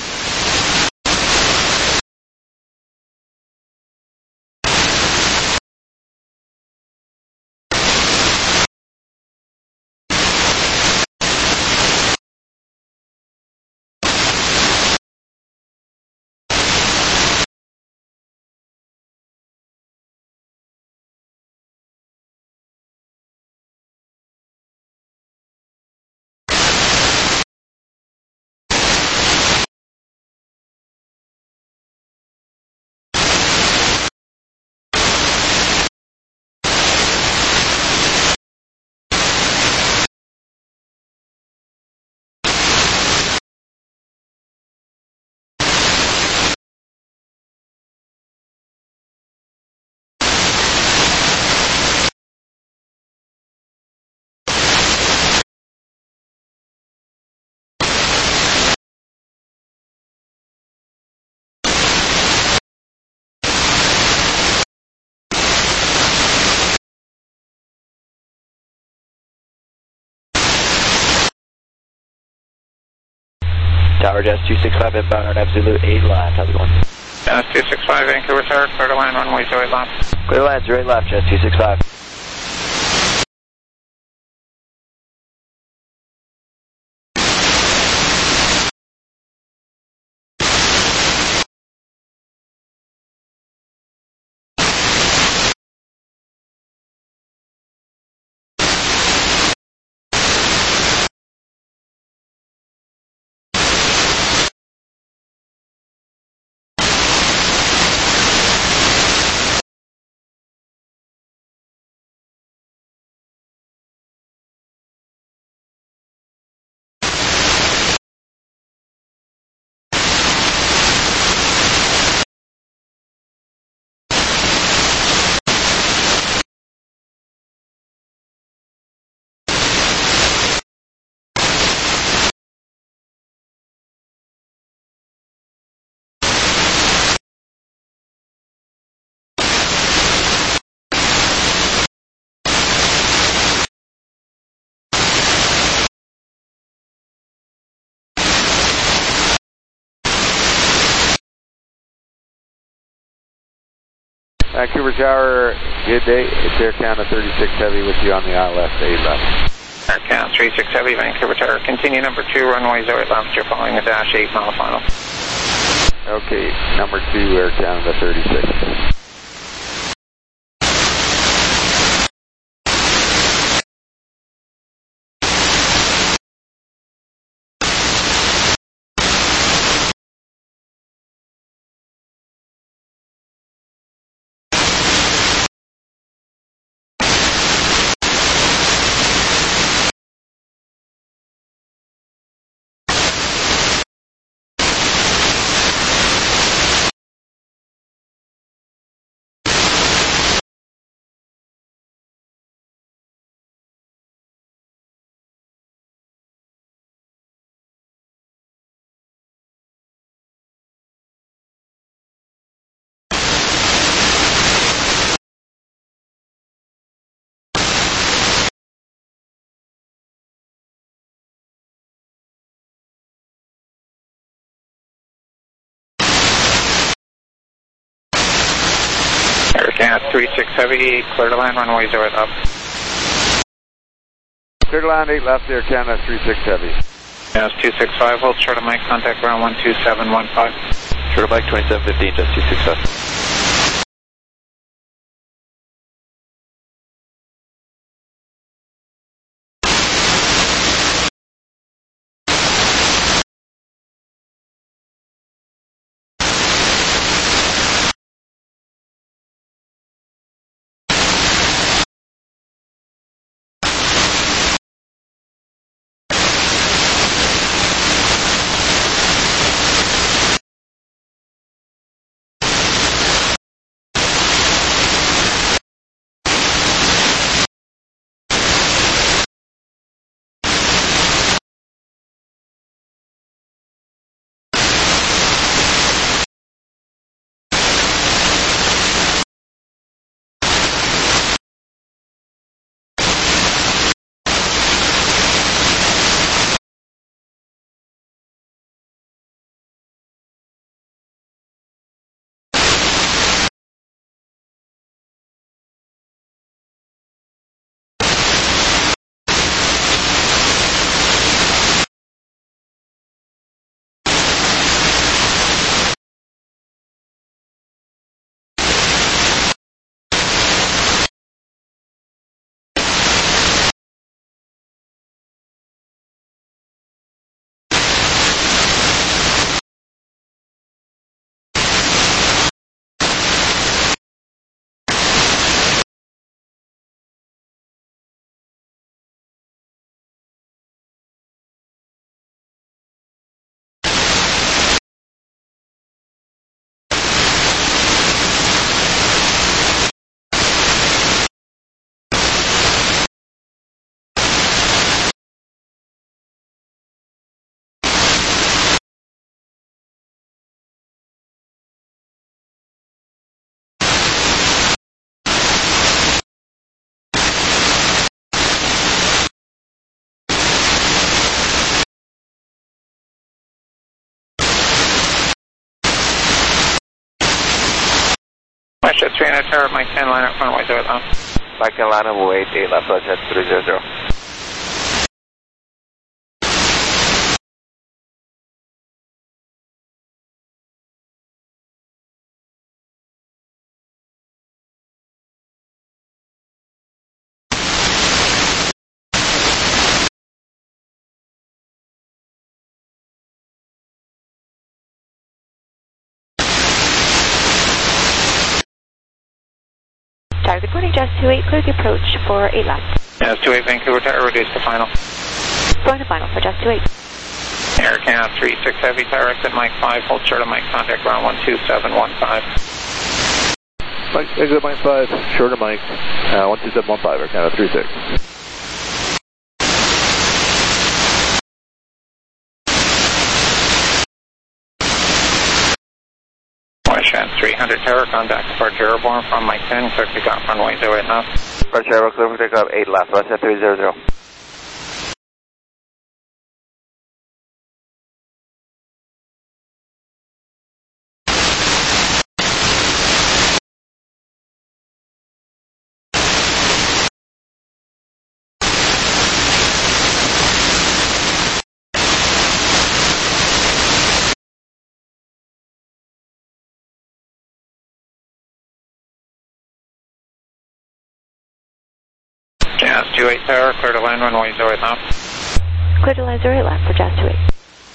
Tower Jets two six five inbound on Zulu eight left. How's it going? Jets two six five, Vancouver Tower, clear to line runway zero eight left. Clear line zero eight left, Jets two six five. Vancouver Tower, good day. It's Air Canada thirty-six Heavy with you on the I L S eight left. Air Canada three six Heavy, Vancouver Tower, continue number two, runway zero eight left. You're following the dash eight mile final. Okay, number two, Air Canada thirty-six. Gas three six Heavy, clear to land, runway zero eight left. Clear to land eight left, Air Canada three six Heavy. Gas two six five, hold short of Mike, contact ground one two seven one five. Short of Mike twenty-seven fifteen, just two six five. Westjet three hundred tower, Mike ten, line up runway zero eight left. Mike ten, line up runway eight left, Westjet three hundred. Good morning, Jazz two eight, clear the approach for eight left. Jazz two eight, Vancouver Tower, reduce to final. Going to final for Jazz two eight. Air Canada three six Heavy, tower exit Mike five, hold short of Mike, contact ground one two seven one five. Mike, exit Mike five, short of Mike, uh, one two seven one five, Air Canada three six. Westjet three hundred tower, contact departure airborne from Mike ten, clear to takeoff runway zero eight left. Departure airborne, clear for takeoff eight left, Westjet three hundred. Jazz two eight tower, clear to land runway zero eight left. Clear to land zero eight left for Jazz two eight.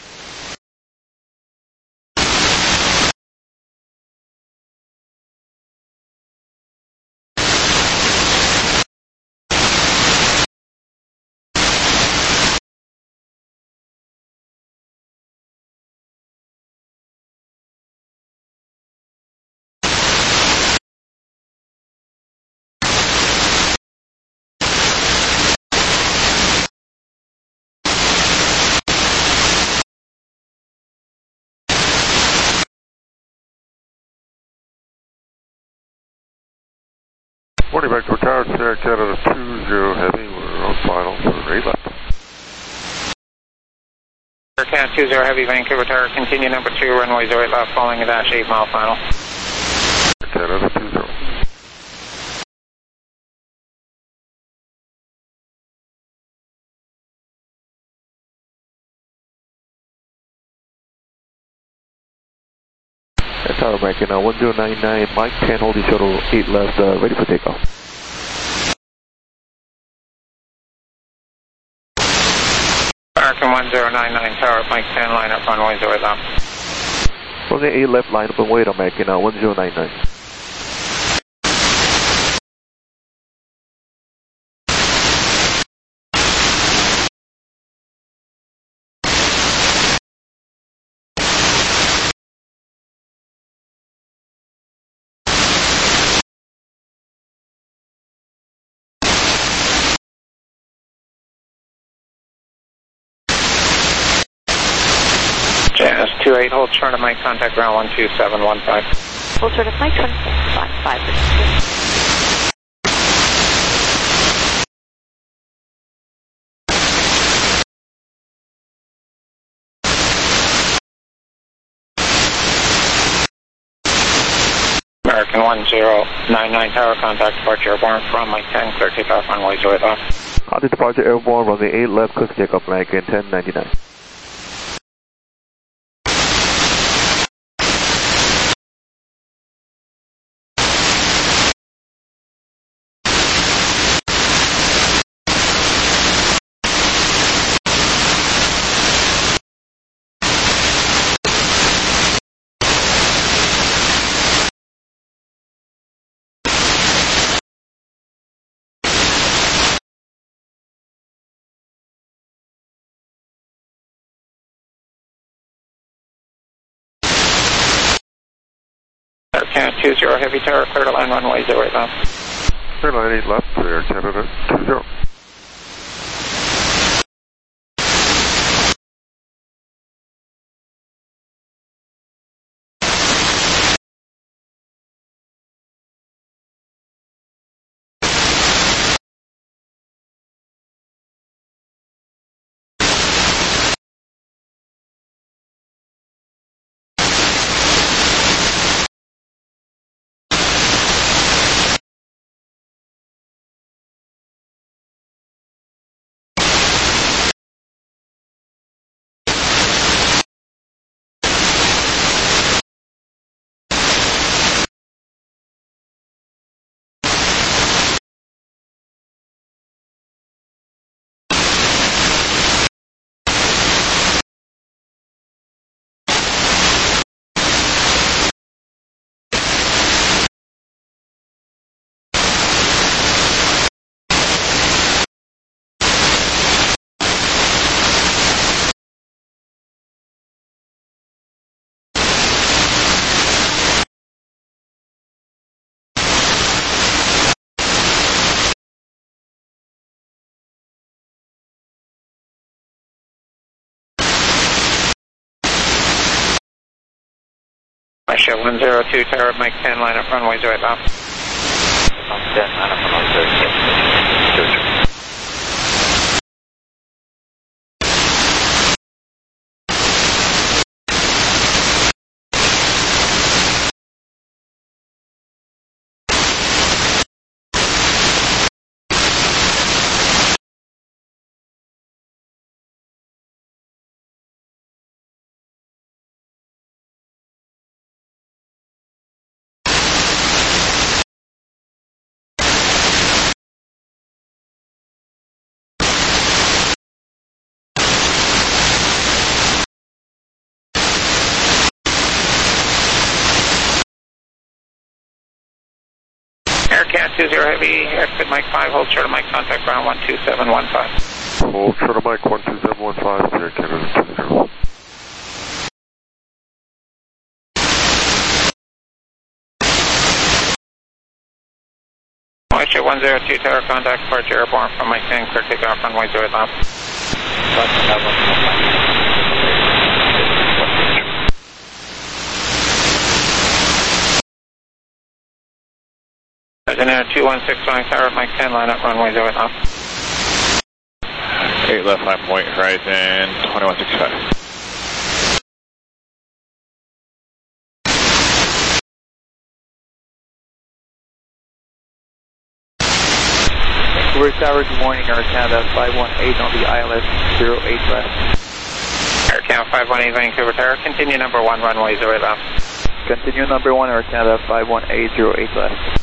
Morning, Vancouver Tower, Sierra Canada two zero Heavy, we're on final for eight left. Air Canada two zero Heavy, Vancouver Tower, continue number two, runway zero eight left, following a dash eight mile final. Air Canada two zero. Tower American uh, one zero nine nine, Mike ten, holding shuttle eight left, uh, ready for takeoff. American one zero nine nine, Tower Mike ten, line up runway zero left. Runway eight left, line up and wait, American uh, one zero nine nine. Jazz two eight, hold short of Mike, contact ground one two seven one five. Hold short of Mike, one five five. American one zero nine nine, Tower, contact departure airborne from Mike ten, clear takeoff runway zero left. Contact departure airborne, runway eight left, clear takeoff, American ten ninety-nine. Air two zero, heavy tower, clear to line runway zero left. Clear line eight left, Air Canada two zero. Russia one zero two, Tower, Mike ten, line up runway zero left. ten, line up runway zero six. Aircat two zero Heavy, exit Mike five, hold short of Mike, contact ground one two seven one five. Hold short of Mike one two seven one five, Air Canada two zero. Russia one zero two, Tower, contact departure airborne from Mike ten, clear takeoff runway zero left. There's an Air two one six five, Tower, Mike ten, line up runway zero left. eight left, nine point, horizon twenty-one sixty-five. Vancouver Tower, good morning, Air Canada five one eight on the I L S zero eight left. Air Canada five one eight, Vancouver Tower, continue number one, runway zero left. Continue number one, Air Canada five one eight zero eight left.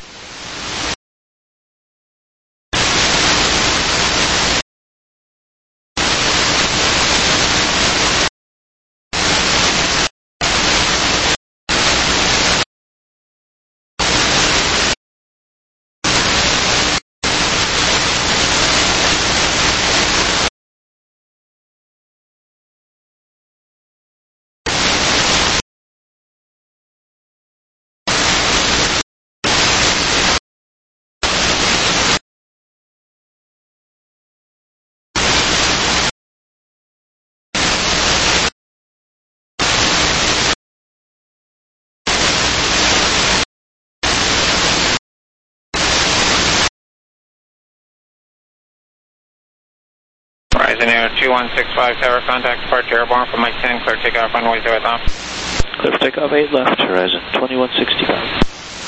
Horizon Air two one six five Tower, contact departure airborne from Mike ten, clear takeoff runway zero eight left. Clear for takeoff eight left, Horizon twenty-one sixty-five.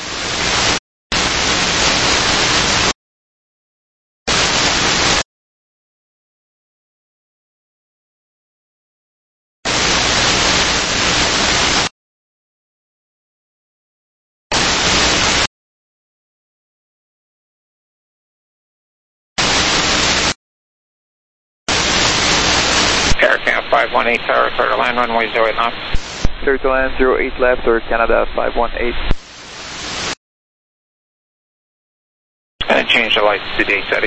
Aircam five one eight Tower, clear to land runway zero eight left. Clear to land zero eight left, Air Canada five one eight. And change the lights to day setting.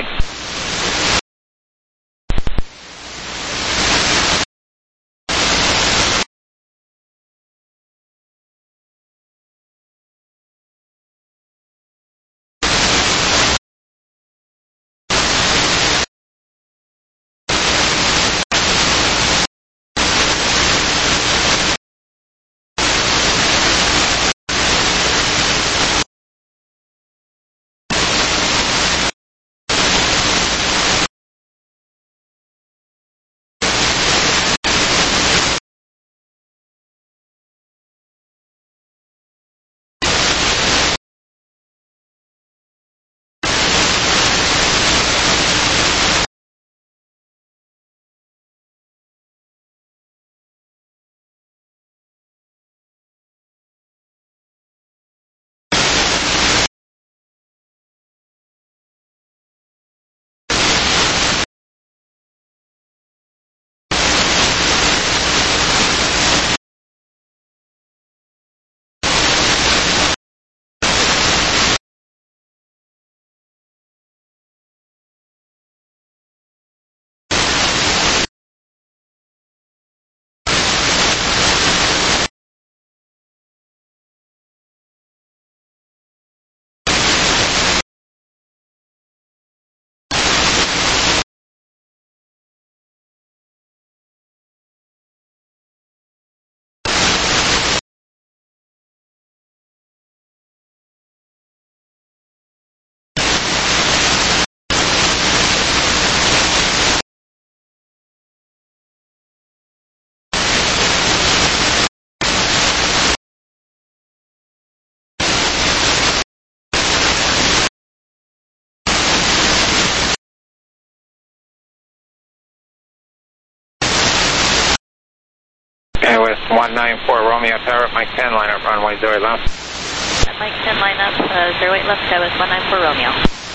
Okay, with one nine four Romeo Tower, Mike ten, line up runway zero eight left. Mike ten, line up uh, zero eight left, that was one nine four Romeo.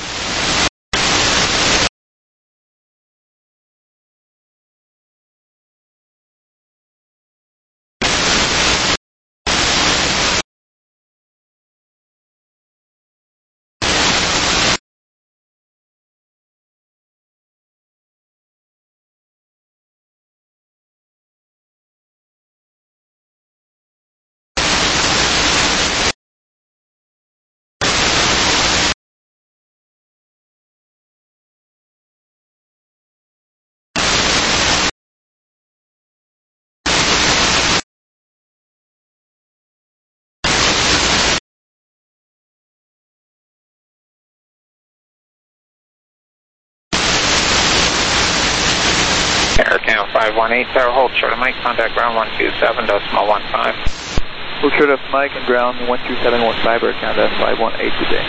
Aircam five one eight Tower, hold short of Mike, contact ground one two seven decimal one five. Hold short of Mike and ground one two seven one five, Air Canada five one eight today.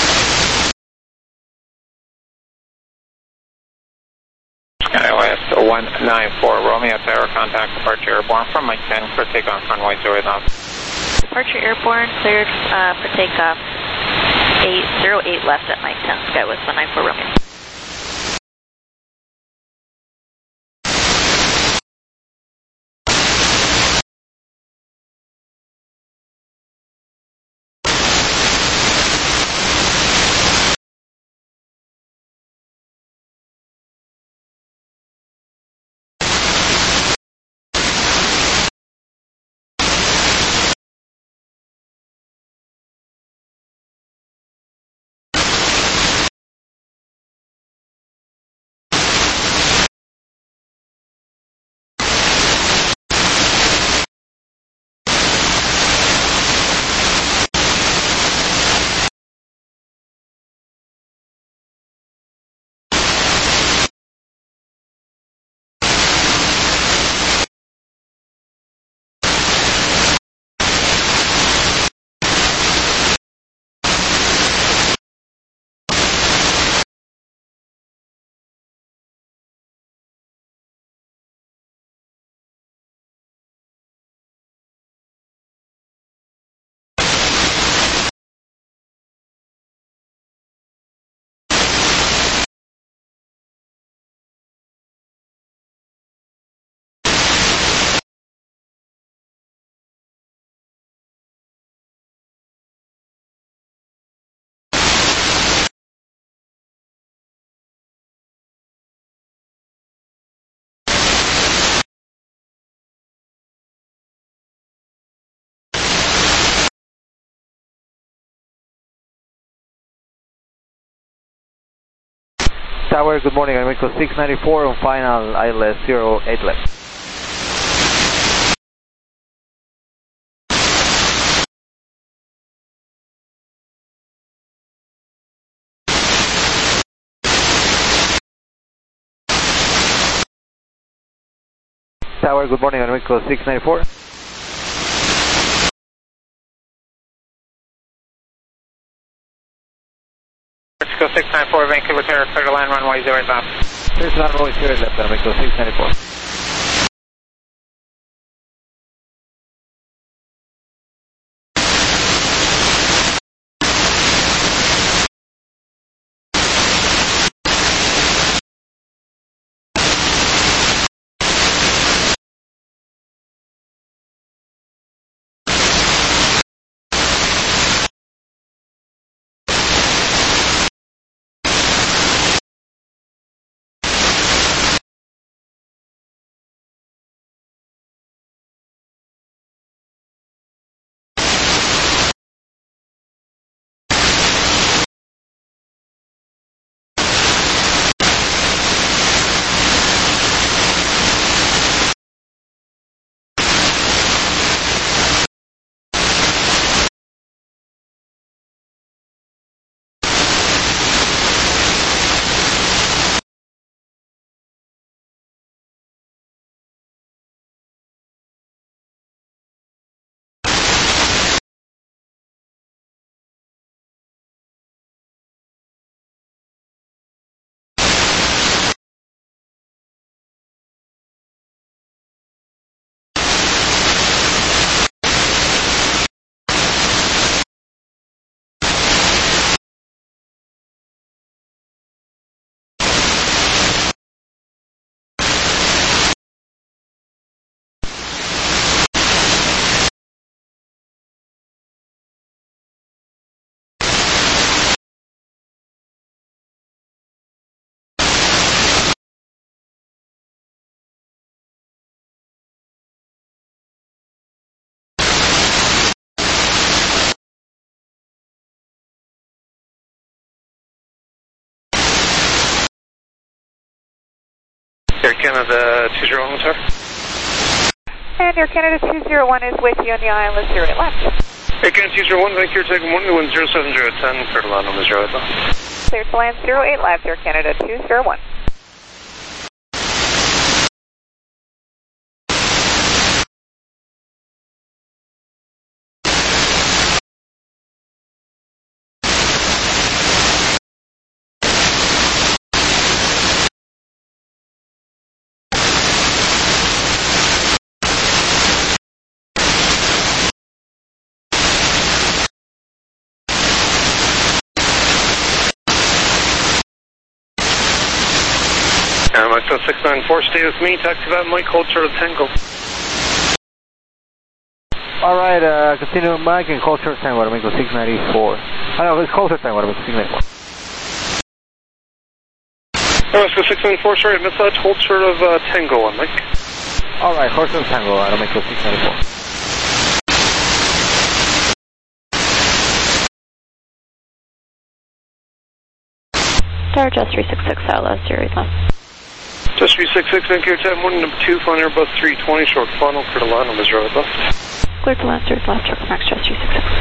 SkyWest one nine four Romeo Tower, contact departure airborne from Mike ten, clear takeoff runway zero eight left. Departure airborne, cleared uh, for takeoff. eight zero eight left at Mike ten, Skywest one nine four Romeo. Tower, good morning, I'm Echo six ninety-four on final I L S zero eight left. Tower, good morning, I'm Echo six ninety-four. Mexico six nine four, Vancouver Tower, clear to land runway zero eight left. Clear to land runway zero eight left, I'm Echo six ninety-four. Air Canada two zero one, sir. And Air Canada two zero one is with you on the I L S zero eight left. Air Canada two zero one, Vancouver, take one, wind zero seven zero ten, clear to land on the zero eight left. Clear to land zero eight left, Air Canada two zero one. Mike oh six nine four, stay with me, taxi that Mike, hold short of Tango. Alright, uh, continue with Mike and hold short of Tango, Mike six ninety-four. I know, it's closer Tango, Mike six ninety-four. Oh, Mike six nine four, sorry, missed that, hold short of uh, Tango on Mike. Alright, hold short of Tango, I Mike six ninety-four. Star Just three six six, I L S zero eight left. Just three six six, Vancouver ten, morning number two, flying Airbus three twenty, short final, clear to land on zero eight left. Clear to land, zero eight left, truck max Just three six six.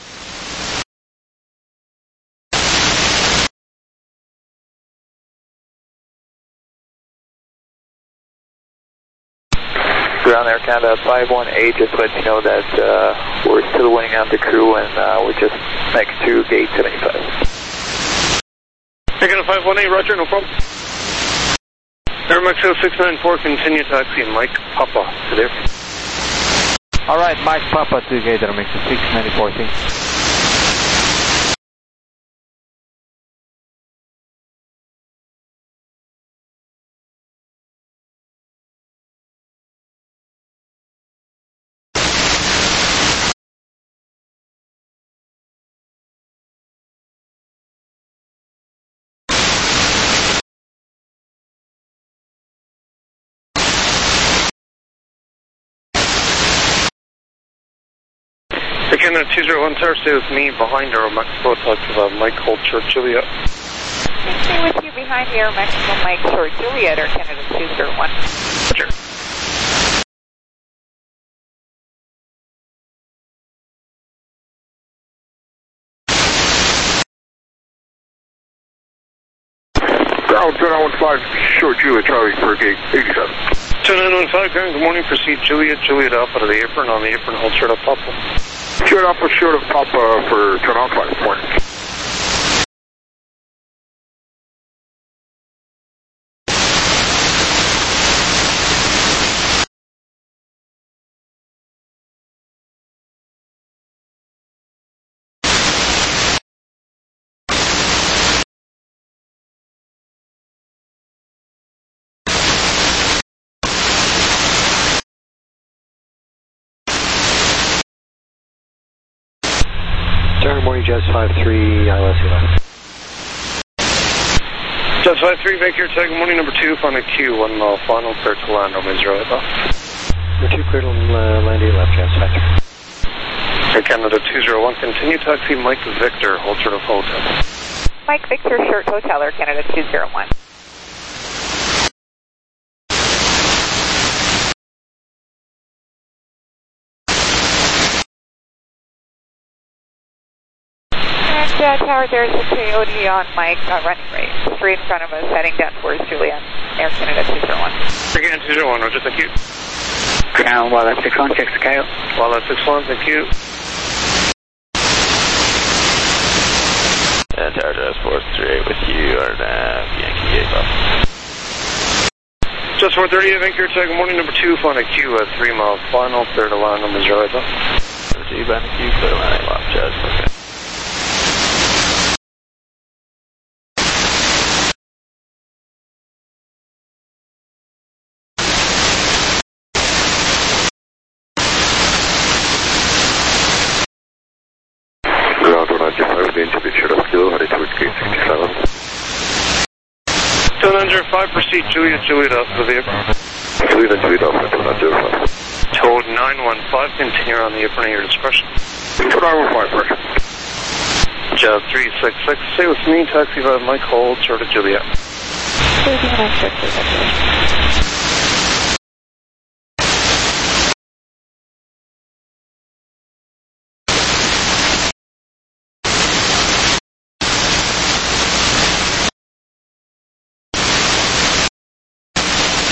Ground Air Canada five one eight, just let you know that uh, we're still waiting on the crew and uh, we're just next to gate seventy-five. Taking a five one eight, roger, no problem. Air Max oh six nine four, continue taxi, Mike Papa to there. Alright, Mike Papa to gate Air Max six ninety-four, thanks. Canada two zero one, sir, stay with me behind Aero Mexico, talk to uh, Mike, hold short Juliet. Stay with you behind Aero Mexico, Mike, short Juliet, Air Canada two zero one. Roger. Ground two nine one five, short Juliet, Charlie for gate eighty-seven. two nine one five, ground, good morning, proceed Juliet, Juliet Alpha to the apron, on the apron, hold short of Papa. Short Alpha, short of Papa for two nine one five, morning. Good morning, Jazz five three, I L S left. Jazz five three, Vancouver Tech, good morning, number two, final Q, one mile final, clear to land on zero eight left. Number two, clear to uh, land eight left, Jazz five three. Air Canada two zero one, continue taxi, Mike Victor, hold short of hotel. Mike Victor, short hotel, Air Canada two zero one. Uh, tower, there's a Coyote on Mike, uh, running right, straight in front of us, heading down towards Juliet, Air Canada two zero one. Air Canada two zero one, roger, thank you. Ground, Wildlife six one, check scale. Wildlife six one, thank you. And Tower Jazz four three eight with you, or nav, Yankee eight left. Just four thirty, Vancouver Tech, good morning, number two, final Q, at three mile final, clear to land on zero eight left. Number two, Banner Q, clear to land eight left, Jazz, okay. two nine five, proceed Juliet, Juliet Alpha, the apron. Juliet, Juliet Alpha, two nine zero five. Code nine one five, continue on the apron at your discretion. two nine one five, pressure. Jazz three six six, stay with me, taxi by Mike, hold short of Juliet. Stay with me, Mike, short Juliet.